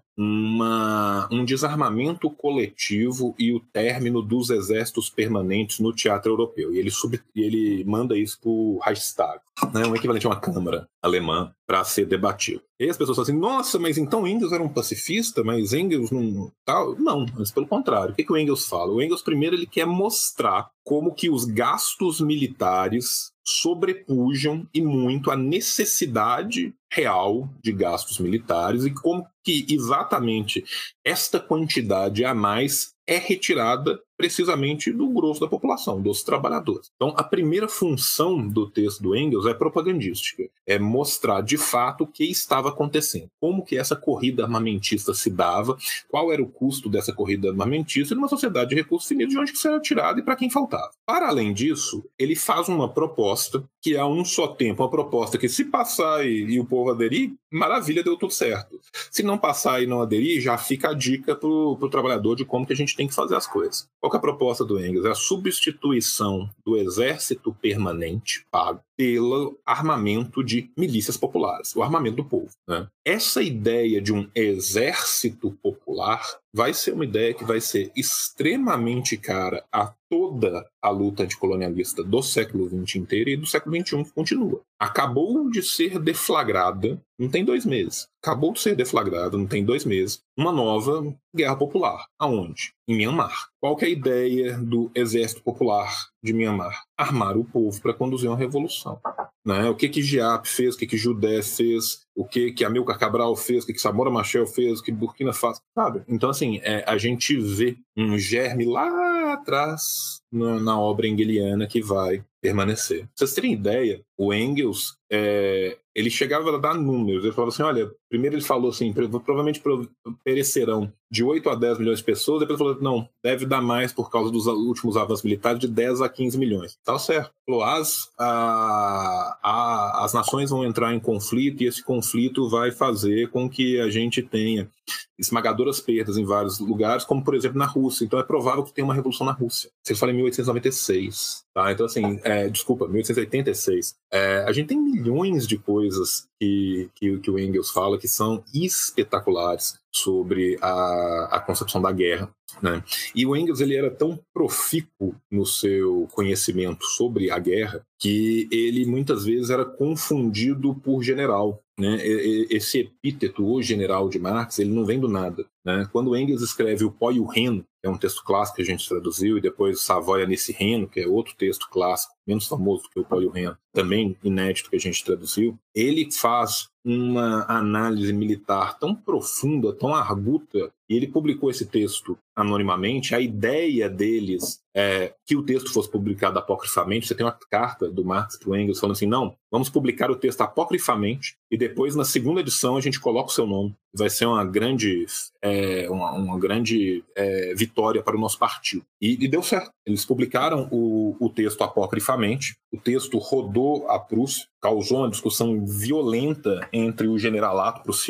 uma, um desarmamento coletivo e o término dos exércitos permanentes no teatro europeu. E ele, sub, e ele manda isso para o Reichstag, né, um equivalente a uma Câmara alemã, para ser debatido. E aí as pessoas falam assim, nossa, mas então Engels era um pacifista, mas Engels não... Tal. Não, mas pelo contrário. O que, que o Engels fala? O Engels, primeiro, ele quer mostrar como que os gastos militares sobrepujam e muito a necessidade real de gastos militares e como que exatamente esta quantidade a mais é retirada precisamente do grosso da população, dos trabalhadores. Então, a primeira função do texto do Engels é propagandística, é mostrar de fato o que estava acontecendo, como que essa corrida armamentista se dava, qual era o custo dessa corrida armamentista numa sociedade de recursos finitos, de onde que isso era tirado e para quem faltava. Para além disso, ele faz uma proposta que é a um só tempo, uma proposta que se passar e, e o povo aderir, maravilha, deu tudo certo. Se não passar e não aderir, já fica a dica para o trabalhador de como que a gente tem que fazer as coisas. Qual que é a proposta do Engels? É a substituição do exército permanente pago pelo armamento de milícias populares, o armamento do povo, né? Essa ideia de um exército popular vai ser uma ideia que vai ser extremamente cara a toda a luta anticolonialista do século vinte inteiro e do século vinte e um que continua. Acabou de ser deflagrada, não tem dois meses, acabou de ser deflagrada, não tem dois meses, uma nova guerra popular. Aonde? Em Myanmar. Qual que é a ideia do exército popular de Myanmar? Armar o povo para conduzir uma revolução. Né? O que que G I A P fez, o que que Judé fez, o que que Amilcar Cabral fez, o que que Samora Machel fez, o que Burkina Faso, sabe? Então, assim, é, a gente vê um germe lá atrás na, na obra engeliana que vai permanecer. Pra vocês terem ideia, o Engels, é, ele chegava a dar números, ele falava assim, olha, primeiro ele falou assim, provavelmente perecerão de oito a dez milhões de pessoas, depois ele falou, não, deve dar mais por causa dos últimos avanços militares de dez a quinze milhões. Tá certo. Falou, as, a, a, as nações vão entrar em conflito e esse conflito vai fazer com que a gente tenha esmagadoras perdas em vários lugares, como por exemplo na Rússia. Então é provável que tenha uma revolução na Rússia. Vocês falam em mil oitocentos e noventa e seis, tá? Então assim, é, desculpa, mil oitocentos e oitenta e seis. É, a gente tem milhões de coisas que, que, que o Engels fala que são espetaculares sobre a, a concepção da guerra, né? E o Engels ele era tão profícuo no seu conhecimento sobre a guerra que ele muitas vezes era confundido por general, né? Esse epíteto, o general de Marx, ele não vem do nada, né? Quando Engels escreve o Pó e o Reno, que é um texto clássico que a gente traduziu, e depois Savoia nesse Reno, que é outro texto clássico, menos famoso do que o Pó e o Reno, também inédito que a gente traduziu, ele faz uma análise militar tão profunda, tão arguta, e ele publicou esse texto anonimamente. A ideia deles é que o texto fosse publicado apocrifamente. Você tem uma carta do Marx para o Engels falando assim, não, vamos publicar o texto apocrifamente e depois na segunda edição a gente coloca o seu nome. Vai ser uma grande, é, uma, uma grande é, vitória para o nosso partido. E, e deu certo. Eles publicaram o, o texto apocrifamente, o texto rodou a Prússia, causou uma discussão violenta entre o generalato prussiano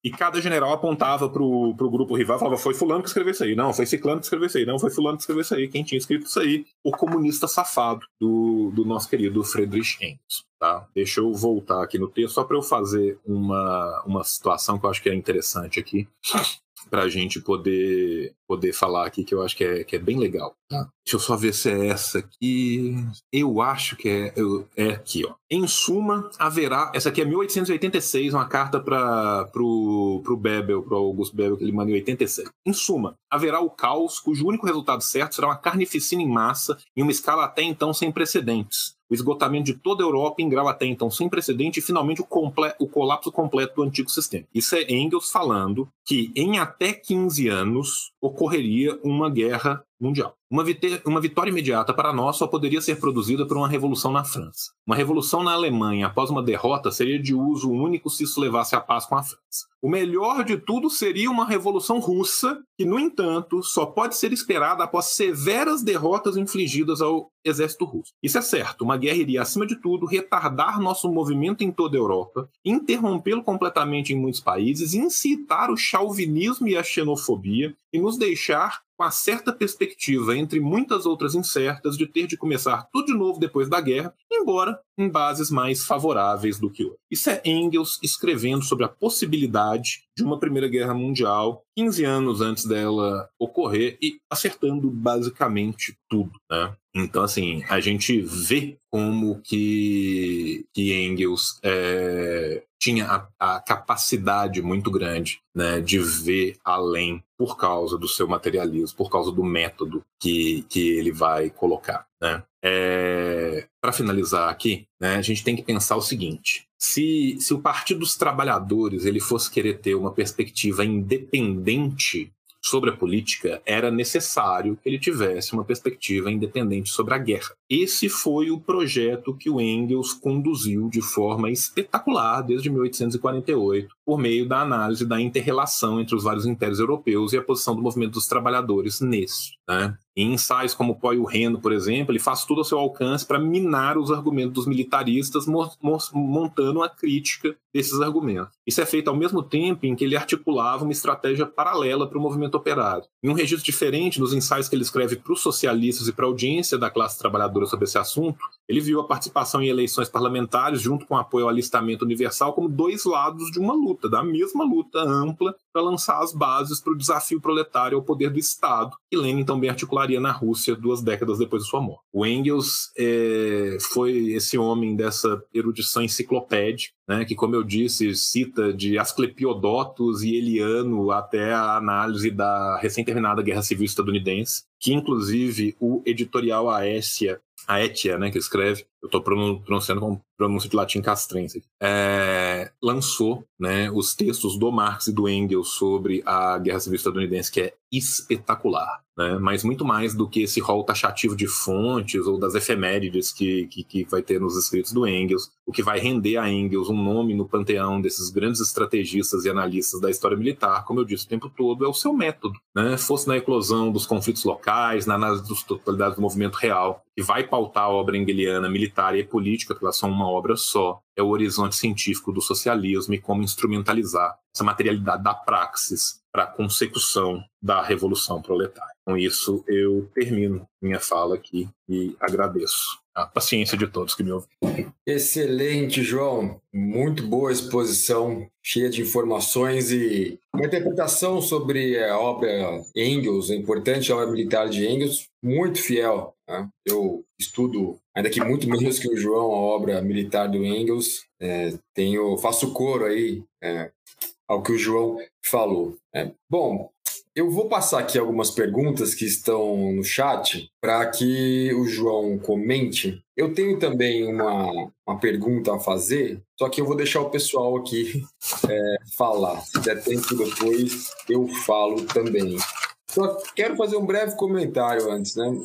e cada general apontava pro, pro grupo rival e falava, foi fulano que escreveu isso aí, não, foi ciclano que escreveu isso aí, não, foi fulano que escreveu isso aí, quem tinha escrito isso aí? O comunista safado do, do nosso querido Friedrich Engels. Tá? Deixa eu voltar aqui no texto, só para eu fazer uma, uma situação que eu acho que é interessante aqui, para a gente poder, poder falar aqui, que eu acho que é, que é bem legal. Tá? Deixa eu só ver se é essa aqui. Eu acho que é, é aqui. Ó. Em suma, haverá... Essa aqui é mil oitocentos e oitenta e seis, uma carta para o Bebel, para o Augusto Bebel, que ele mandou em oitenta e seis. Em suma, haverá o caos, cujo único resultado certo será uma carnificina em massa em uma escala até então sem precedentes. O esgotamento de toda a Europa em grau até então sem precedente e, finalmente, o, comple- o colapso completo do antigo sistema. Isso é Engels falando que, em até quinze anos, ocorreria uma guerra mundial. Uma, vit- uma vitória imediata para nós só poderia ser produzida por uma revolução na França. Uma revolução na Alemanha, após uma derrota, seria de uso único se isso levasse à paz com a França. O melhor de tudo seria uma revolução russa, que, no entanto, só pode ser esperada após severas derrotas infligidas ao exército russo. Isso é certo, uma guerra iria, acima de tudo, retardar nosso movimento em toda a Europa, interrompê-lo completamente em muitos países, incitar o chauvinismo e a xenofobia e nos deixar com a certa perspectiva, entre muitas outras incertas, de ter de começar tudo de novo depois da guerra, embora em bases mais favoráveis do que hoje. Isso é Engels escrevendo sobre a possibilidade de uma Primeira Guerra Mundial, quinze anos antes dela ocorrer, e acertando basicamente tudo, né? Então, assim, a gente vê como que, que Engels é, tinha a, a capacidade muito grande, né, de ver além por causa do seu materialismo, por causa do método que, que ele vai colocar, né? É, para finalizar aqui, né, a gente tem que pensar o seguinte: se, se o Partido dos Trabalhadores ele fosse querer ter uma perspectiva independente sobre a política, era necessário que ele tivesse uma perspectiva independente sobre a guerra. Esse foi o projeto que o Engels conduziu de forma espetacular desde mil oitocentos e quarenta e oito, por meio da análise da inter-relação entre os vários impérios europeus e a posição do movimento dos trabalhadores nesse, né? Em ensaios como o Pó e o Reno, por exemplo, ele faz tudo ao seu alcance para minar os argumentos dos militaristas, mo- mo- montando uma crítica desses argumentos. Isso é feito ao mesmo tempo em que ele articulava uma estratégia paralela para o movimento operário. Em um registro diferente, nos ensaios que ele escreve para os socialistas e para a audiência da classe trabalhadora sobre esse assunto, ele viu a participação em eleições parlamentares, junto com o apoio ao alistamento universal, como dois lados de uma luta, da mesma luta ampla, para lançar as bases para o desafio proletário ao poder do Estado, que Lenin também articularia na Rússia duas décadas depois de sua morte. O Engels é, foi esse homem dessa erudição enciclopédica, né, que, como eu disse, cita de Asclepiodotos e Eliano até a análise da recém-terminada Guerra Civil Estadunidense, que, inclusive, o editorial Aécia, Aétia, né, que escreve, eu estou pronunciando com pronúncia de latim castrense, é, lançou, né, os textos do Marx e do Engels sobre a Guerra Civil Estadunidense, que é espetacular, né, mas muito mais do que esse rol taxativo de fontes ou das efemérides que, que, que vai ter nos escritos do Engels. O que vai render a Engels um nome no panteão desses grandes estrategistas e analistas da história militar, como eu disse o tempo todo, é o seu método, né? Fosse na eclosão dos conflitos locais, na análise das totalidades do movimento real, que vai pautar a obra engeliana militar e política, porque elas são uma obra só, é o horizonte científico do socialismo e como instrumentalizar essa materialidade da praxis para a consecução da revolução proletária. Com isso, eu termino minha fala aqui e agradeço a paciência de todos que me ouvem. Excelente, João. Muito boa exposição, cheia de informações e uma interpretação sobre a obra Engels, a importante obra militar de Engels, muito fiel, né? Eu estudo, ainda que muito menos que o João, a obra militar do Engels. É, tenho, faço coro aí é, ao que o João falou. É, bom, eu vou passar aqui algumas perguntas que estão no chat para que o João comente. Eu tenho também uma, uma pergunta a fazer, só que eu vou deixar o pessoal aqui é, falar. Se der tempo depois, eu falo também. Só quero fazer um breve comentário antes, né?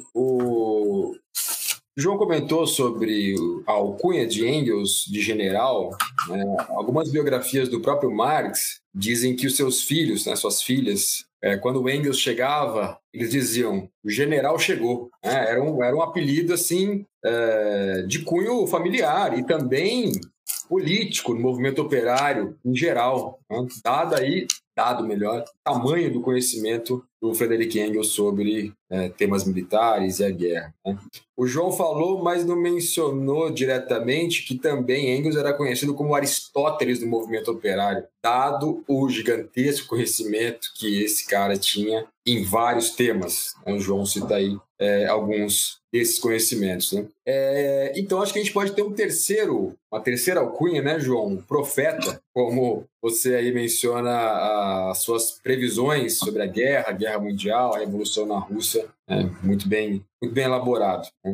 O João comentou sobre a alcunha de Engels de general, né? Algumas biografias do próprio Marx dizem que os seus filhos, né, suas filhas, é, quando o Engels chegava, eles diziam, o general chegou. Né? Era, um, era um apelido assim, é, de cunho familiar e também político no movimento operário em geral, né? Dado aí, dado melhor, o tamanho do conhecimento do Frederick Engels sobre é, temas militares e a guerra, né? O João falou, mas não mencionou diretamente que também Engels era conhecido como Aristóteles do movimento operário, dado o gigantesco conhecimento que esse cara tinha em vários temas. O João cita aí é, alguns desses conhecimentos, né? É, então, acho que a gente pode ter um terceiro, uma terceira alcunha, né, João? Um profeta, como você aí menciona as suas previsões sobre a guerra, a guerra mundial, a revolução na Rússia, é, muito bem, muito bem elaborado, né?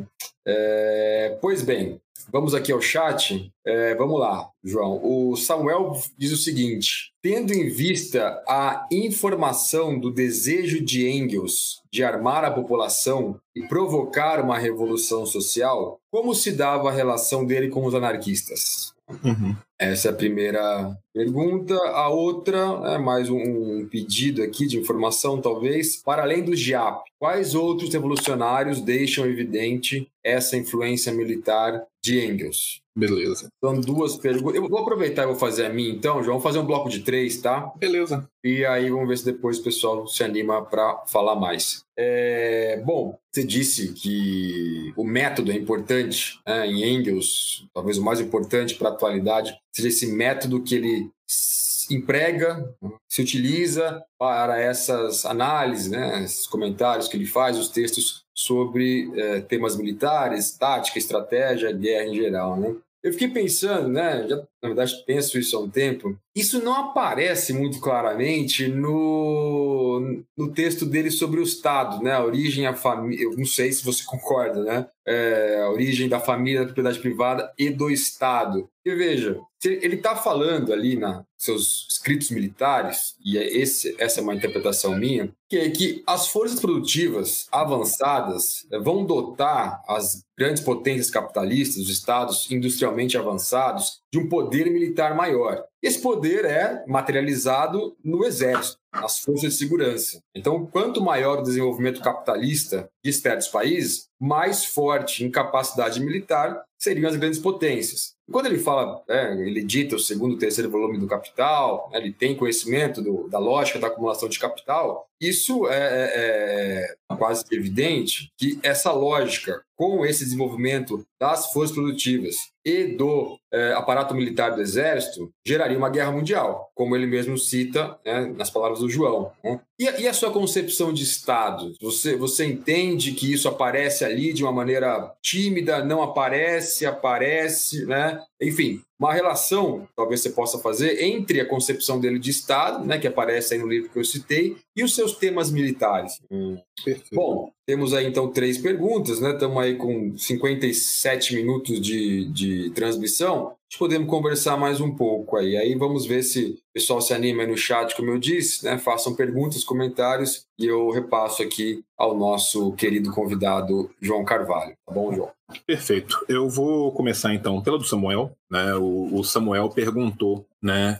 É, pois bem, vamos aqui ao chat. É, vamos lá, João. O Samuel diz o seguinte: tendo em vista a informação do desejo de Engels de armar a população e provocar uma revolução social, como se dava a relação dele com os anarquistas? Uhum. Essa é a primeira pergunta. A outra é mais um, um pedido aqui de informação, talvez. Para além do G I A P, quais outros revolucionários deixam evidente essa influência militar de Engels? Beleza. São duas perguntas. Eu vou aproveitar e vou fazer a minha, então, João. Vamos fazer um bloco de três, tá? Beleza. E aí vamos ver se depois o pessoal se anima para falar mais. É, bom, você disse que o método é importante, né? Em Engels, talvez o mais importante para a atualidade seja esse método que ele emprega, se utiliza para essas análises, né? Esses comentários que ele faz, os textos sobre é, temas militares, tática, estratégia, guerra em geral, né? Eu fiquei pensando, né? Já, na verdade, penso isso há um tempo. Isso não aparece muito claramente no, no texto dele sobre o Estado, né? A origem, a família. Eu não sei se você concorda, né? É, a origem da família, da propriedade privada e do Estado. E veja, ele está falando ali nos seus escritos militares, e é esse, essa é uma interpretação minha, que é que as forças produtivas avançadas vão dotar as grandes potências capitalistas, os estados industrialmente avançados, de um poder militar maior. Esse poder é materializado no exército, nas forças de segurança. Então, quanto maior o desenvolvimento capitalista de certos países, mais forte em capacidade militar seriam as grandes potências. Quando ele fala, é, ele dita o segundo e terceiro volume do Capital, né, ele tem conhecimento do, da lógica da acumulação de capital, isso é, é, é quase evidente que essa lógica, com esse desenvolvimento das forças produtivas e do é, aparato militar do Exército, geraria uma guerra mundial, como ele mesmo cita, né, nas palavras do João, né? E, a, e a sua concepção de Estado? Você, você entende que isso aparece ali de uma maneira tímida, não aparece, aparece, né? Enfim, uma relação, talvez você possa fazer, entre a concepção dele de Estado, né, que aparece aí no livro que eu citei, e os seus temas militares. Hum. Bom, temos aí então três perguntas, né? Estamos aí com cinquenta e sete minutos de, de transmissão. Podemos conversar mais um pouco aí. Aí vamos ver se o pessoal se anima aí no chat, como eu disse, né? Façam perguntas, comentários e eu repasso aqui ao nosso querido convidado João Carvalho. Tá bom, João? Perfeito. Eu vou começar então pela do Samuel, né? O, o Samuel perguntou, né?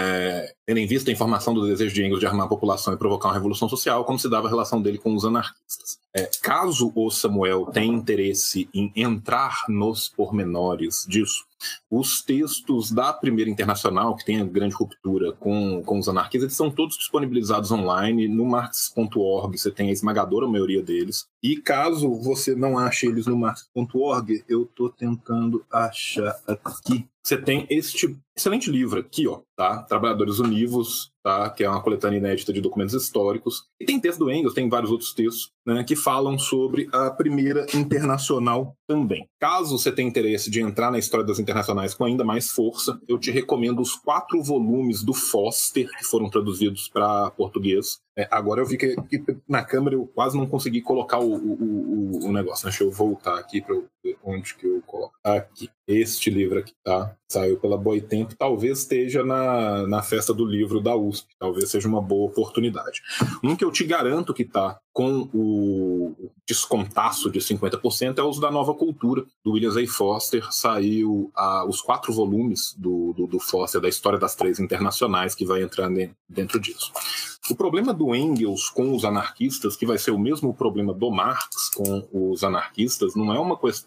É, tendo em vista a informação do desejo de Engels de armar a população e provocar uma revolução social, como se dava a relação dele com os anarquistas. É, caso o Samuel tenha interesse em entrar nos pormenores disso, os textos da Primeira Internacional, que tem a grande ruptura com, com os anarquistas, eles são todos disponibilizados online no marx ponto org, você tem a esmagadora maioria deles. E caso você não ache eles no marx ponto org, eu estou tentando achar aqui. Você tem este excelente livro aqui, ó, tá? Trabalhadores Univos, tá? Que é uma coletânea inédita de documentos históricos. E tem texto do Engels, tem vários outros textos, né, que falam sobre a Primeira Internacional também. Caso você tenha interesse de entrar na história das internacionais com ainda mais força, eu te recomendo os quatro volumes do Foster, que foram traduzidos para português. É, agora eu vi que, que na câmera eu quase não consegui colocar o, o, o, o negócio. Deixa eu voltar aqui para ver onde que eu coloco. Aqui. Este livro aqui, tá? Saiu pela Boitempo. Talvez esteja na, na festa do livro da U S P. Talvez seja uma boa oportunidade. Um que eu te garanto que tá com o descontaço de cinquenta por cento é o da Nova Cultura, do William A. Foster. Saiu a, os quatro volumes do, do, do Foster, da história das três internacionais, que vai entrar dentro disso. O problema do Engels com os anarquistas, que vai ser o mesmo problema do Marx com os anarquistas, não é uma questão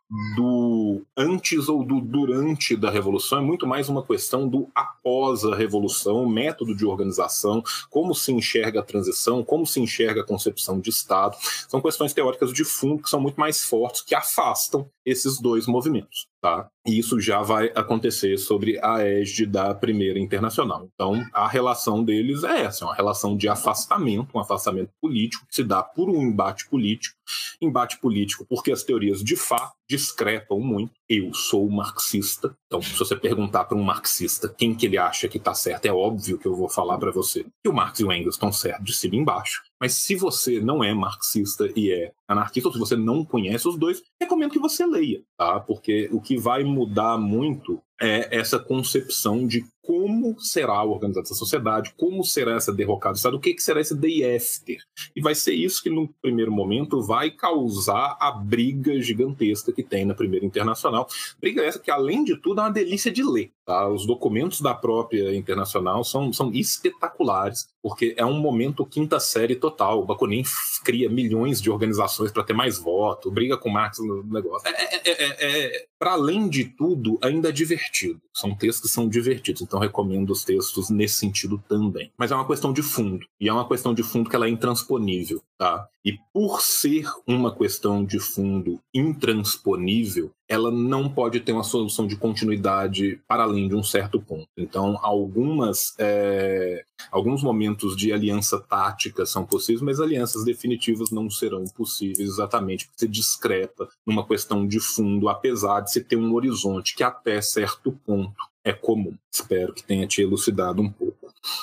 do antes ou do durante da Revolução, é muito mais uma questão do após a Revolução, o método de organização, como se enxerga a transição, como se enxerga a concepção de Estado. São questões teóricas de fundo que são muito mais fortes, que afastam esses dois movimentos. Tá? E isso já vai acontecer sobre a égide da Primeira Internacional. Então, a relação deles é essa, é uma relação de afastamento, um afastamento político, que se dá por um embate político. Embate político porque as teorias, de fato, discrepam muito. Eu sou marxista, então, se você perguntar para um marxista quem que ele acha que está certo, é óbvio que eu vou falar para você que o Marx e o Engels estão certos de cima e embaixo. Mas se você não é marxista e é anarquista, ou se você não conhece os dois, recomendo que você leia, tá? Porque o que vai mudar muito é essa concepção de como será organizada essa sociedade, como será essa derrocada do Estado, o que, que será esse day after. E vai ser isso que, no primeiro momento, vai causar a briga gigantesca que tem na Primeira Internacional. Briga essa que, além de tudo, é uma delícia de ler. Tá? Os documentos da própria Internacional são, são espetaculares, porque é um momento quinta série total. O Bakunin cria milhões de organizações para ter mais voto, briga com Marx no negócio. É, é, é, é, para além de tudo, ainda é divertido. São textos que são divertidos, então recomendo os textos nesse sentido também. Mas é uma questão de fundo, e é uma questão de fundo que ela é intransponível. Tá? E por ser uma questão de fundo intransponível, ela não pode ter uma solução de continuidade para além de um certo ponto. Então, algumas, é, alguns momentos de aliança tática são possíveis, mas alianças definitivas não serão possíveis exatamente porque se discrepa numa questão de fundo, apesar de se ter um horizonte que até certo ponto é comum. Espero que tenha te elucidado um pouco.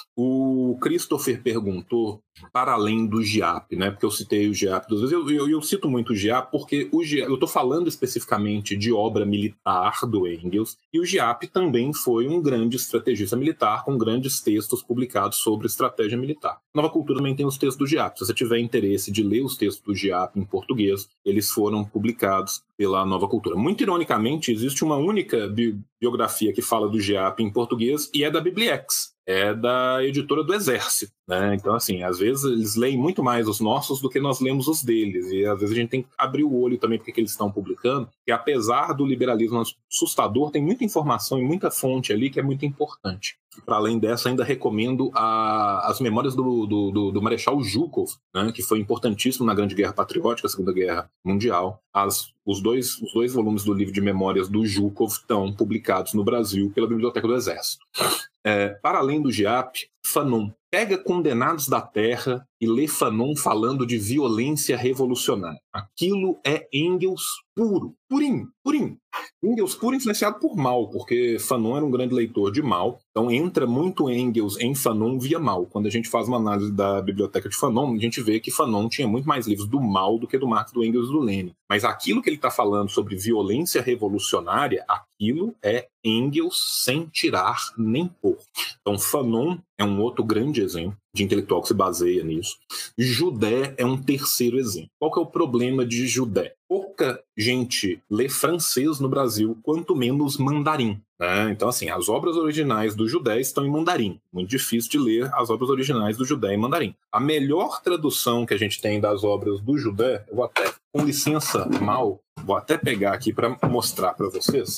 O Christopher perguntou para além do G I A P, né? Porque eu citei o G I A P duas vezes. Eu, eu, eu cito muito o G I A P porque o G I A P, eu estou falando especificamente de obra militar do Engels, e o G I A P também foi um grande estrategista militar com grandes textos publicados sobre estratégia militar. Nova Cultura também tem os textos do G I A P. Se você tiver interesse de ler os textos do G I A P em português, eles foram publicados pela Nova Cultura. Muito ironicamente, existe uma única bi- biografia que fala do G I A P em português e é da Bibliex. É da editora do Exército, né? Então, assim, às vezes eles leem muito mais os nossos do que nós lemos os deles, e às vezes a gente tem que abrir o olho também porque que eles estão publicando, que apesar do liberalismo assustador, tem muita informação e muita fonte ali que é muito importante. Para além dessa, ainda recomendo a, as memórias do, do, do, do Marechal Zhukov, né, que foi importantíssimo na Grande Guerra Patriótica, a Segunda Guerra Mundial. As, os, dois, os dois volumes do livro de memórias do Zhukov estão publicados no Brasil pela Biblioteca do Exército. É, para além do G I A P, Fanon. Pega Condenados da Terra e lê Fanon falando de violência revolucionária. Aquilo é Engels puro, purinho, purinho. Engels puro influenciado por Mao, porque Fanon era um grande leitor de Mao, então entra muito Engels em Fanon via Mao. Quando a gente faz uma análise da biblioteca de Fanon, a gente vê que Fanon tinha muito mais livros do Mao do que do Marx, do Engels e do Lenin. Mas aquilo que ele está falando sobre violência revolucionária, aquilo é Engels sem tirar nem pôr. Então Fanon é um outro grande exemplo de intelectual que se baseia nisso. Judé é um terceiro exemplo. Qual que é o problema de Judé? Pouca gente lê francês no Brasil, quanto menos mandarim. Né? Então, assim, as obras originais do Judé estão em mandarim. Muito difícil de ler as obras originais do Judé em mandarim. A melhor tradução que a gente tem das obras do Judé, eu vou até, com licença, mal, vou até pegar aqui para mostrar para vocês.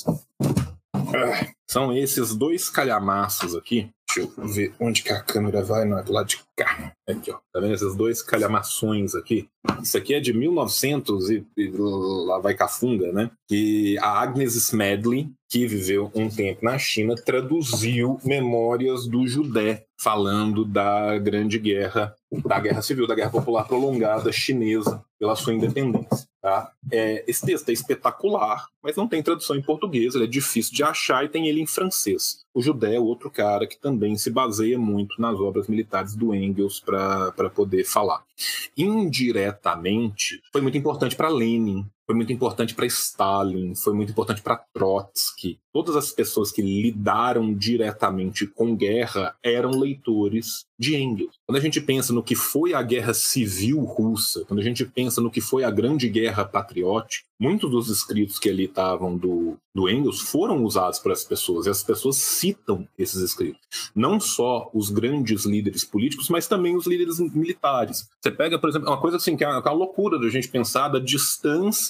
São esses dois calhamaços aqui. Deixa eu ver onde que a câmera vai, não é do lado de cá. Aqui, ó. Tá vendo esses dois calhamações aqui? Isso aqui é de mil e novecentos e, e lá vai Cafunga, né? Que a Agnes Smedley, que viveu um tempo na China, traduziu Memórias do Judé, falando da Grande Guerra, da Guerra Civil, da Guerra Popular Prolongada Chinesa, pela sua independência. Tá? É, esse texto é espetacular, mas não tem tradução em português, ele é difícil de achar e tem ele em francês. O Judé é outro cara que também se baseia muito nas obras militares do Engels para poder falar. Indiretamente, foi muito importante para Lenin, foi muito importante para Stalin, foi muito importante para Trotsky. Todas as pessoas que lidaram diretamente com guerra eram leitores de Engels. Quando a gente pensa no que foi a Guerra Civil Russa, quando a gente pensa no que foi a Grande Guerra Patriótica, muitos dos escritos que ali estavam do, do Engels foram usados por essas pessoas, e as pessoas citam esses escritos. Não só os grandes líderes políticos, mas também os líderes militares. Você pega, por exemplo, uma coisa assim que é uma loucura da gente pensar da distância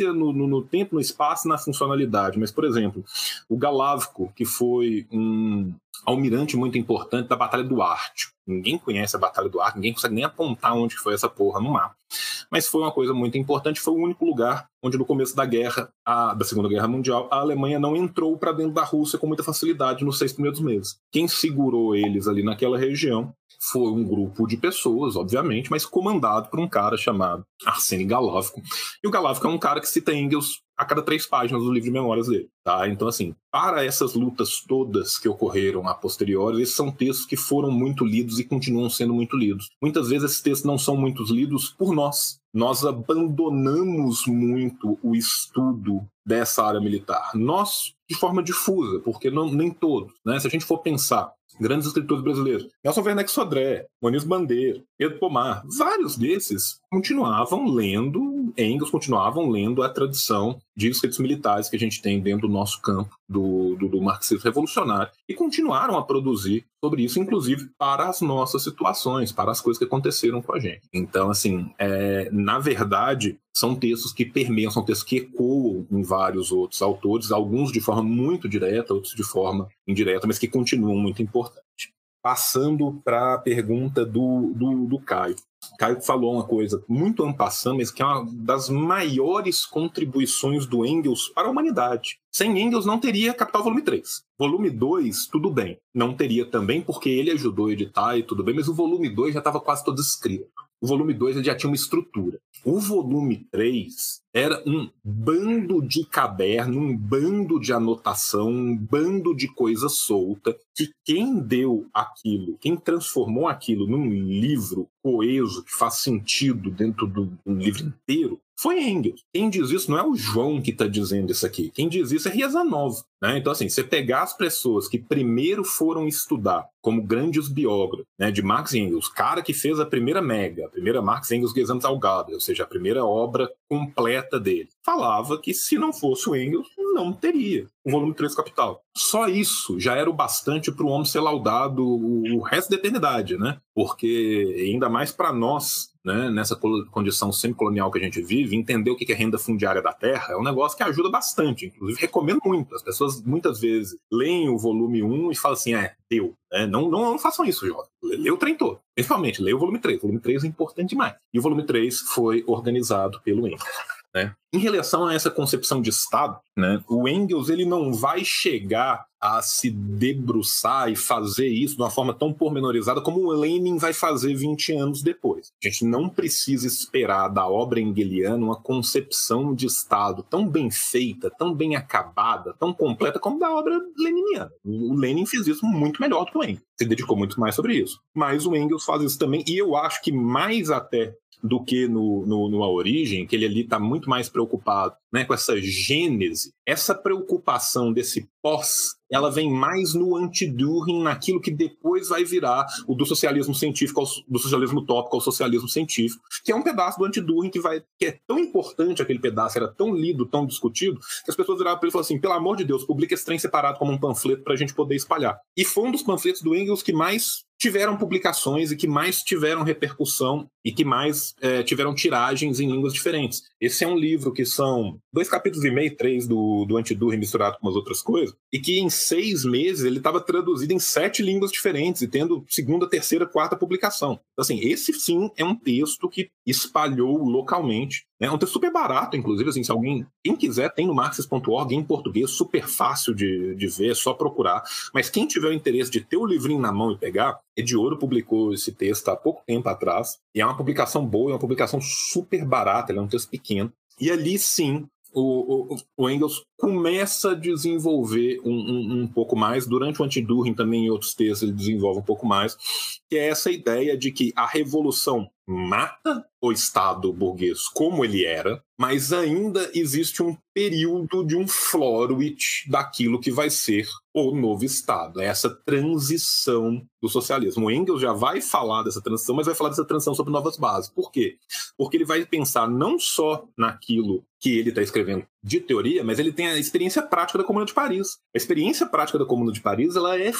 varia no, no, no tempo, no espaço e na funcionalidade. Mas, por exemplo, o Galávico, que foi um almirante muito importante da Batalha do Ártico. Ninguém conhece a Batalha do Ártico, ninguém consegue nem apontar onde foi essa porra no mapa. Mas foi uma coisa muito importante, foi o único lugar onde no começo da guerra, a, da Segunda Guerra Mundial, a Alemanha não entrou para dentro da Rússia com muita facilidade nos seis primeiros meses. Quem segurou eles ali naquela região foi um grupo de pessoas, obviamente, mas comandado por um cara chamado Arsênio Galávico. E o Galávico é um cara que cita Engels a cada três páginas do livro de memórias dele. Tá? Então, assim, para essas lutas todas que ocorreram a posteriori, esses são textos que foram muito lidos e continuam sendo muito lidos. Muitas vezes esses textos não são muito lidos por nós. Nós abandonamos muito o estudo dessa área militar. Nós, de forma difusa, porque não, nem todos. Né? Se a gente for pensar, grandes escritores brasileiros, Nelson Werneck Sodré, Moniz Bandeira, Pedro Pomar, vários desses continuavam lendo Engels, continuavam lendo a tradição de escritos militares que a gente tem dentro do nosso campo do, do, do marxismo revolucionário e continuaram a produzir sobre isso, inclusive para as nossas situações, para as coisas que aconteceram com a gente. Então, assim, é, na verdade, são textos que permeiam, são textos que ecoam em vários outros autores, alguns de forma muito direta, outros de forma indireta, mas que continuam muito importantes. Passando para a pergunta do, do, do Caio. Caio falou uma coisa muito en passant, mas que é uma das maiores contribuições do Engels para a humanidade. Sem Engels não teria Capital Volume três. Volume dois, tudo bem. Não teria também, porque ele ajudou a editar e tudo bem, mas o volume dois já estava quase todo escrito. O volume dois ele já tinha uma estrutura. O volume três era um bando de caderno, um bando de anotação, um bando de coisa solta, que quem deu aquilo, quem transformou aquilo num livro coeso, que faz sentido dentro do um livro inteiro, foi Engels. Quem diz isso não é o João que está dizendo isso aqui. Quem diz isso é Riazanov. Né? Então, assim, você pegar as pessoas que primeiro foram estudar como grandes biógrafos, né, de Marx e Engels, cara que fez a primeira mega, a primeira Marx, Engels, Gesamtaufgabe, ou seja, a primeira obra completa dele, falava que se não fosse o Engels, não teria o volume três Capital. Só isso já era o bastante para o homem ser laudado o resto da eternidade, né? Porque, ainda mais para nós, né, nessa condição semicolonial que a gente vive, entender o que é renda fundiária da terra é um negócio que ajuda bastante. Inclusive, recomendo muito. As pessoas, muitas vezes, leem o volume um e falam assim, é, deu. É, não, não, não façam isso, jovem. Lê o trem todo. Principalmente, lê o volume três. O volume três é importante demais. E o volume três foi organizado pelo Engels. Né? Em relação a essa concepção de Estado, né, o Engels ele não vai chegar a se debruçar e fazer isso de uma forma tão pormenorizada como o Lenin vai fazer vinte anos depois. A gente não precisa esperar da obra engeliana uma concepção de Estado tão bem feita, tão bem acabada, tão completa como da obra leniniana. O Lenin fez isso muito melhor do que o Engels. Se dedicou muito mais sobre isso. Mas o Engels faz isso também, e eu acho que mais até do que no, no, no A Origem, que ele ali está muito mais preocupado, né, com essa gênese. Essa preocupação desse pós, ela vem mais no anti-Dühring, naquilo que depois vai virar o do socialismo científico, ao, do socialismo utópico ao socialismo científico, que é um pedaço do anti-Dühring que, vai, que é tão importante, aquele pedaço era tão lido, tão discutido, que as pessoas viravam para ele e falaram assim, pelo amor de Deus, publica esse trem separado como um panfleto para a gente poder espalhar. E foi um dos panfletos do Engels que mais tiveram publicações e que mais tiveram repercussão e que mais é, tiveram tiragens em línguas diferentes. Esse é um livro que são dois capítulos e meio, três do, do Anti-Dühring misturado com as outras coisas, e que em seis meses ele estava traduzido em sete línguas diferentes e tendo segunda, terceira, quarta publicação. Então, assim, esse sim é um texto que espalhou localmente. É um texto super barato, inclusive, assim, se alguém, quem quiser, tem no marxis ponto org em português, super fácil de, de ver, é só procurar. Mas quem tiver o interesse de ter o livrinho na mão e pegar, Ediouro publicou esse texto há pouco tempo atrás, e é uma publicação boa, é uma publicação super barata, ele é um texto pequeno. E ali, sim, o, o, o Engels começa a desenvolver um, um, um pouco mais, durante o Anti-Dühring também em outros textos ele desenvolve um pouco mais, que é essa ideia de que a revolução mata o Estado burguês como ele era, mas ainda existe um período de um Florowitz daquilo que vai ser o novo Estado, essa transição do socialismo. O Engels já vai falar dessa transição, mas vai falar dessa transição sobre novas bases. Por quê? Porque ele vai pensar não só naquilo que ele está escrevendo de teoria, mas ele tem a experiência prática da Comuna de Paris. A experiência prática da Comuna de Paris ela é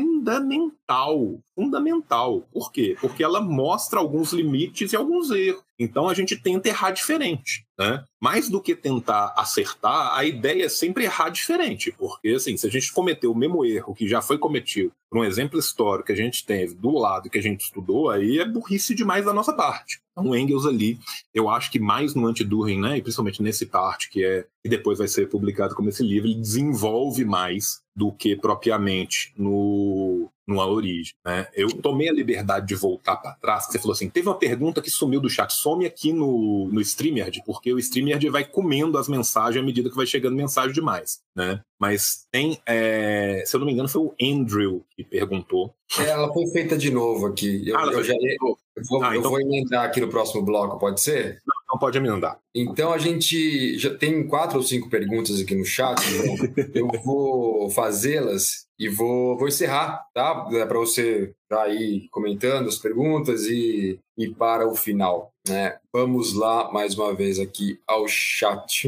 fundamental, fundamental. Por quê? Porque ela mostra alguns limites e alguns erros. Então a gente tenta errar diferente. né? Mais do que tentar acertar, a ideia é sempre errar diferente, porque assim, se a gente cometeu o mesmo erro que já foi cometido por um exemplo histórico que a gente teve do lado que a gente estudou, aí é burrice demais da nossa parte. Então, o Engels ali, eu acho que mais no Anti-Düren, né, e principalmente nesse parte que é que depois vai ser publicado como esse livro, ele desenvolve mais do que propriamente no, no A Origem, né? Eu tomei a liberdade de voltar para trás, que você falou assim, teve uma pergunta que sumiu do chat, some aqui no, no StreamYard, porque o StreamYard vai comendo as mensagens à medida que vai chegando mensagem demais, né? Mas tem, é, se eu não me engano, foi o Andrew que perguntou. É, ela foi feita de novo aqui. Eu, ah, eu já eu vou, ah, eu então... vou emendar aqui no próximo bloco, pode ser? Não, não pode emendar. Então a gente já tem quatro ou cinco perguntas aqui no chat. Eu vou fazê-las e vou, vou encerrar, tá? Para você estar aí comentando as perguntas e, e para o final, né? Vamos lá mais uma vez aqui ao chat.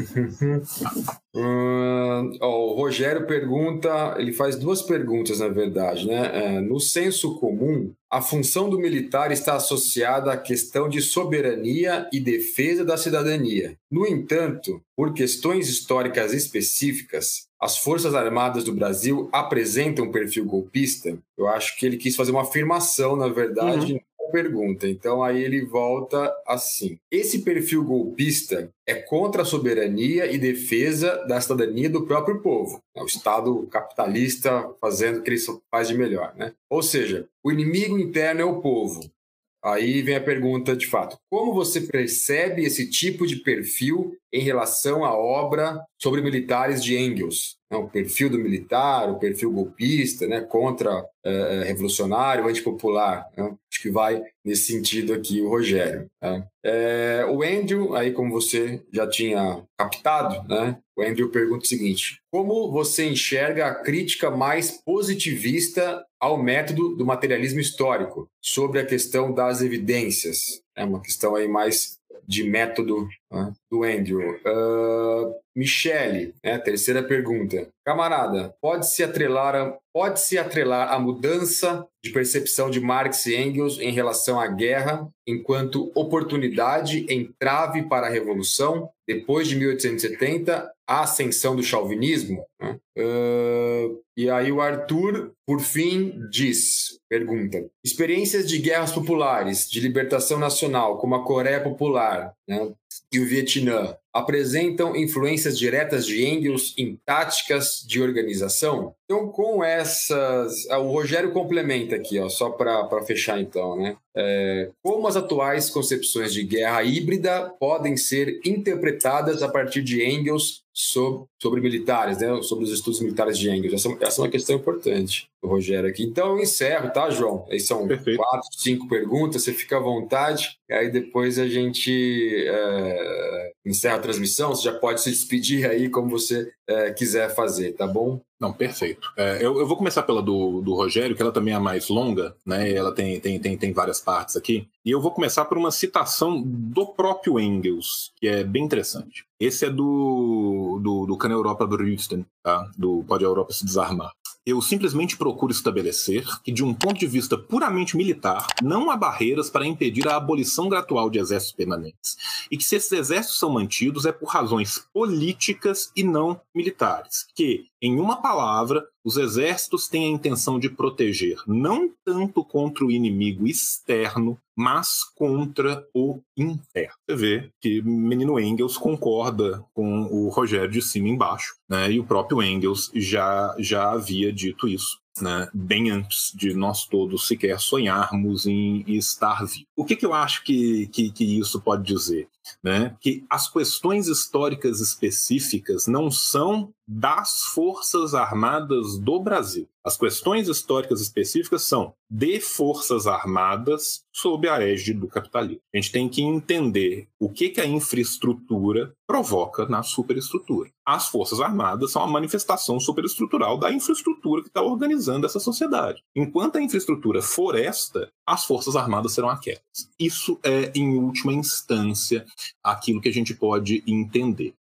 hum, ó, o Rogério pergunta, ele faz duas perguntas na verdade, né? É, no senso comum, a função do militar está associada à questão de soberania e defesa da cidadania. No entanto, por questões históricas específicas, as Forças Armadas do Brasil apresentam um perfil golpista? Eu acho que ele quis fazer uma afirmação, na verdade, uhum. Pergunta. Então aí ele volta assim. Esse perfil golpista é contra a soberania e defesa da cidadania do próprio povo. O Estado capitalista fazendo o que ele faz de melhor, né? Ou seja, o inimigo interno é o povo. Aí vem a pergunta de fato. Como você percebe esse tipo de perfil em relação à obra sobre militares de Engels? O perfil do militar, o perfil golpista, né, contra é, revolucionário, antipopular. Né? Acho que vai nesse sentido aqui o Rogério. Né? É, o Andrew, aí como você já tinha captado, né, o Andrew pergunta o seguinte: como você enxerga a crítica mais positivista ao método do materialismo histórico sobre a questão das evidências? É uma questão aí mais de método, né, do Andrew. Uh, Michele, né, terceira pergunta. Camarada, pode-se atrelar, a, pode-se atrelar a mudança de percepção de Marx e Engels em relação à guerra enquanto oportunidade, entrave para a revolução, depois de mil oitocentos e setenta, a ascensão do chauvinismo? Né? Uh, e aí o Arthur, por fim, diz, pergunta, experiências de guerras populares, de libertação nacional, como a Coreia Popular, né, e o Vietnã, apresentam influências diretas de Engels em táticas de organização? Então, com essas... Ah, o Rogério complementa aqui, ó, só para fechar então, né? É, como as atuais concepções de guerra híbrida podem ser interpretadas a partir de Engels sobre, sobre militares, né? Sobre os estudos militares de Engels? Essa, essa é uma questão importante do Rogério aqui. Então, eu encerro, tá, João? Aí são Perfeito. quatro, cinco perguntas, você fica à vontade, aí depois a gente é, encerra a transmissão, você já pode se despedir aí como você é, quiser fazer, tá bom? Não, perfeito. É, eu, eu vou começar pela do, do Rogério, que ela também é a mais longa, né? Ela tem, tem, tem, tem várias partes aqui. E eu vou começar por uma citação do próprio Engels, que é bem interessante. Esse é do, do, do Kann Europa berüsten, tá? Do Pode a Europa se desarmar. Eu simplesmente procuro estabelecer que, de um ponto de vista puramente militar, não há barreiras para impedir a abolição gradual de exércitos permanentes. E que, se esses exércitos são mantidos, é por razões políticas e não militares. Que, em uma palavra, os exércitos têm a intenção de proteger não tanto contra o inimigo externo, mas contra o interno. Você vê que o menino Engels concorda com o Rogério de cima e embaixo, né? E o próprio Engels já, já havia dito isso, né? Bem antes de nós todos sequer sonharmos em estar vivos. O que, que eu acho que, que, que isso pode dizer? Né? Que as questões históricas específicas não são das Forças Armadas do Brasil. As questões históricas específicas são de Forças Armadas sob a égide do capitalismo. A gente tem que entender o que, que a infraestrutura provoca na superestrutura. As Forças Armadas são a manifestação superestrutural da infraestrutura que está organizando essa sociedade. Enquanto a infraestrutura for esta, as Forças Armadas serão aquelas. Isso é, em última instância, aquilo que a gente pode entender.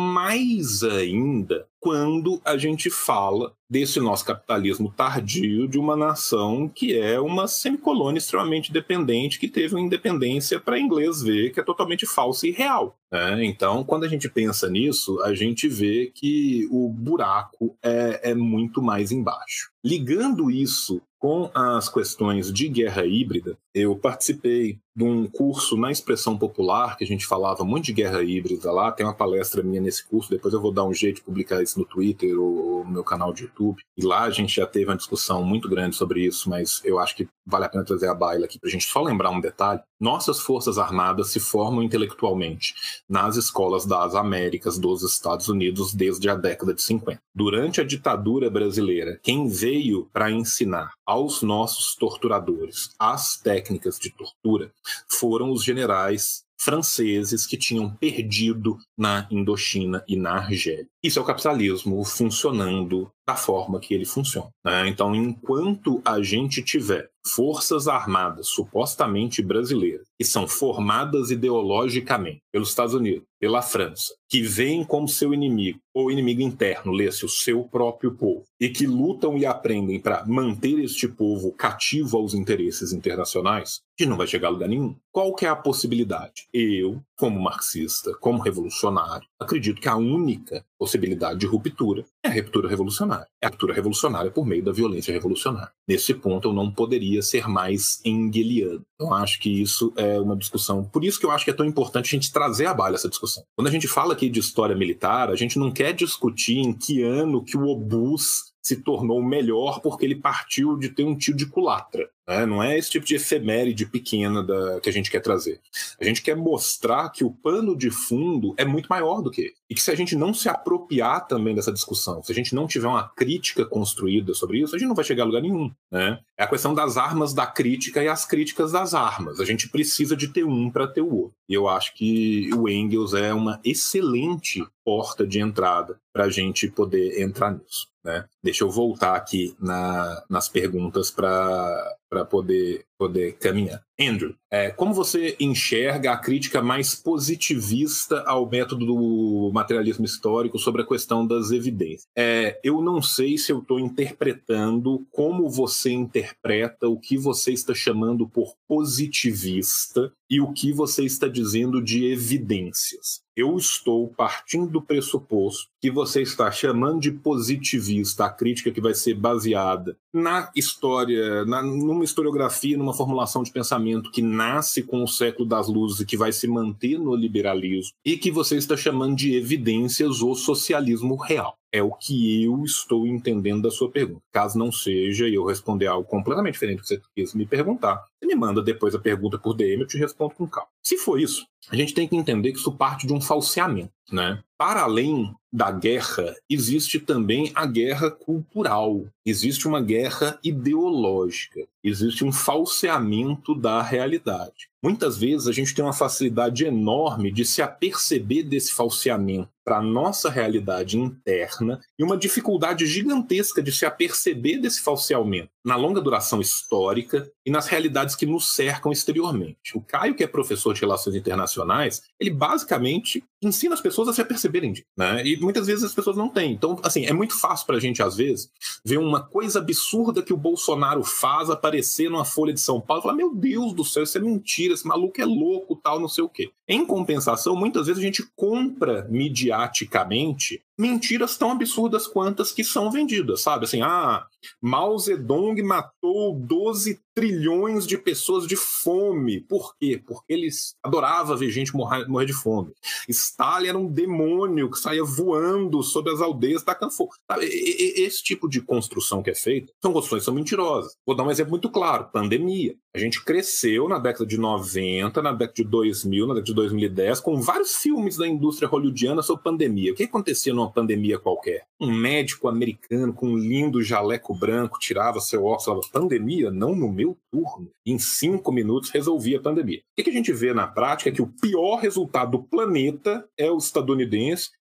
Mais ainda quando a gente fala desse nosso capitalismo tardio de uma nação que é uma semicolônia extremamente dependente, que teve uma independência para inglês ver, que é totalmente falsa e real, né? Então, quando a gente pensa nisso, a gente vê que o buraco é, é muito mais embaixo. Ligando isso com as questões de guerra híbrida, eu participei de um curso na Expressão Popular, que a gente falava muito de guerra híbrida lá, tem uma palestra minha nesse curso, depois eu vou dar um jeito de publicar isso no Twitter ou no meu canal de YouTube, e lá a gente já teve uma discussão muito grande sobre isso, mas eu acho que vale a pena trazer a baila aqui para a gente só lembrar um detalhe. Nossas Forças Armadas se formam intelectualmente nas escolas das Américas dos Estados Unidos desde a década de cinquenta. Durante a ditadura brasileira, quem veio para ensinar aos nossos torturadores as técnicas de tortura foram os generais franceses que tinham perdido na Indochina e na Argélia. Isso é o capitalismo funcionando da forma que ele funciona, né? Então, enquanto a gente tiver forças armadas supostamente brasileiras, que são formadas ideologicamente pelos Estados Unidos, pela França, que veem como seu inimigo, ou inimigo interno, lê-se o seu próprio povo, e que lutam e aprendem para manter este povo cativo aos interesses internacionais, a gente não vai chegar a lugar nenhum. Qual que é a possibilidade? Eu, como marxista, como revolucionário, acredito que a única possibilidade de ruptura é a ruptura revolucionária. É a ruptura revolucionária por meio da violência revolucionária. Nesse ponto, eu não poderia ser mais engeliano. Eu acho que isso é uma discussão. Por isso que eu acho que é tão importante a gente trazer à baila essa discussão. Quando a gente fala aqui de história militar, a gente não quer discutir em que ano que o obus se tornou melhor porque ele partiu de ter um tiro de culatra, né? Não é esse tipo de efeméride pequena da, que a gente quer trazer. A gente quer mostrar que o pano de fundo é muito maior do que ele. E que se a gente não se apropriar também dessa discussão, se a gente não tiver uma crítica construída sobre isso, a gente não vai chegar a lugar nenhum, né? É a questão das armas da crítica e as críticas das armas. A gente precisa de ter um para ter o outro. E eu acho que o Engels é uma excelente porta de entrada para a gente poder entrar nisso, né? Deixa eu voltar aqui na, nas perguntas para poder, poder caminhar. Andrew, é, como você enxerga a crítica mais positivista ao método do materialismo histórico sobre a questão das evidências? É, eu não sei se eu estou interpretando como você interpreta o que você está chamando por positivista e o que você está dizendo de evidências. Eu estou partindo do pressuposto que você está chamando de positivista a crítica que vai ser baseada na história, na, numa historiografia, numa formulação de pensamento que nasce com o século das luzes e que vai se manter no liberalismo, e que você está chamando de evidências ou socialismo real. É o que eu estou entendendo da sua pergunta. Caso não seja, e eu responder algo completamente diferente do que você quis me perguntar, você me manda depois a pergunta por D M, eu te respondo com calma. Se for isso, a gente tem que entender que isso parte de um falseamento, né? Para além da guerra, existe também a guerra cultural, existe uma guerra ideológica, existe um falseamento da realidade. Muitas vezes a gente tem uma facilidade enorme de se aperceber desse falseamento para a nossa realidade interna e uma dificuldade gigantesca de se aperceber desse falseamento na longa duração histórica e nas realidades que nos cercam exteriormente. O Caio, que é professor de Relações Internacionais, ele basicamente ensina as pessoas a se aperceberem disso, né? E muitas vezes as pessoas não têm. Então, assim, é muito fácil para a gente, às vezes, ver uma coisa absurda que o Bolsonaro faz aparecer numa Folha de São Paulo e falar, meu Deus do céu, isso é mentira, esse maluco é louco, tal, não sei o quê. Em compensação, muitas vezes a gente compra mediaticamente mentiras tão absurdas quantas que são vendidas, sabe? Assim, ah, Mao Zedong matou doze trilhões de pessoas de fome. Por quê? Porque ele adorava ver gente morrer, morrer de fome. Stalin era um demônio que saía voando sobre as aldeias tacando fogo. Sabe? Esse tipo de construção que é feita são construções que são mentirosas. Vou dar um exemplo muito claro. Pandemia. A gente cresceu na década de noventa, na década de dois mil, na década de dois mil e dez, com vários filmes da indústria hollywoodiana sobre pandemia. O que acontecia numa pandemia qualquer? Um médico americano com um lindo jaleco branco tirava seu óculos e falava, pandemia? Não no meu turno. Em cinco minutos resolvia a pandemia. O que a gente vê na prática é que o pior resultado do planeta é o estadunidense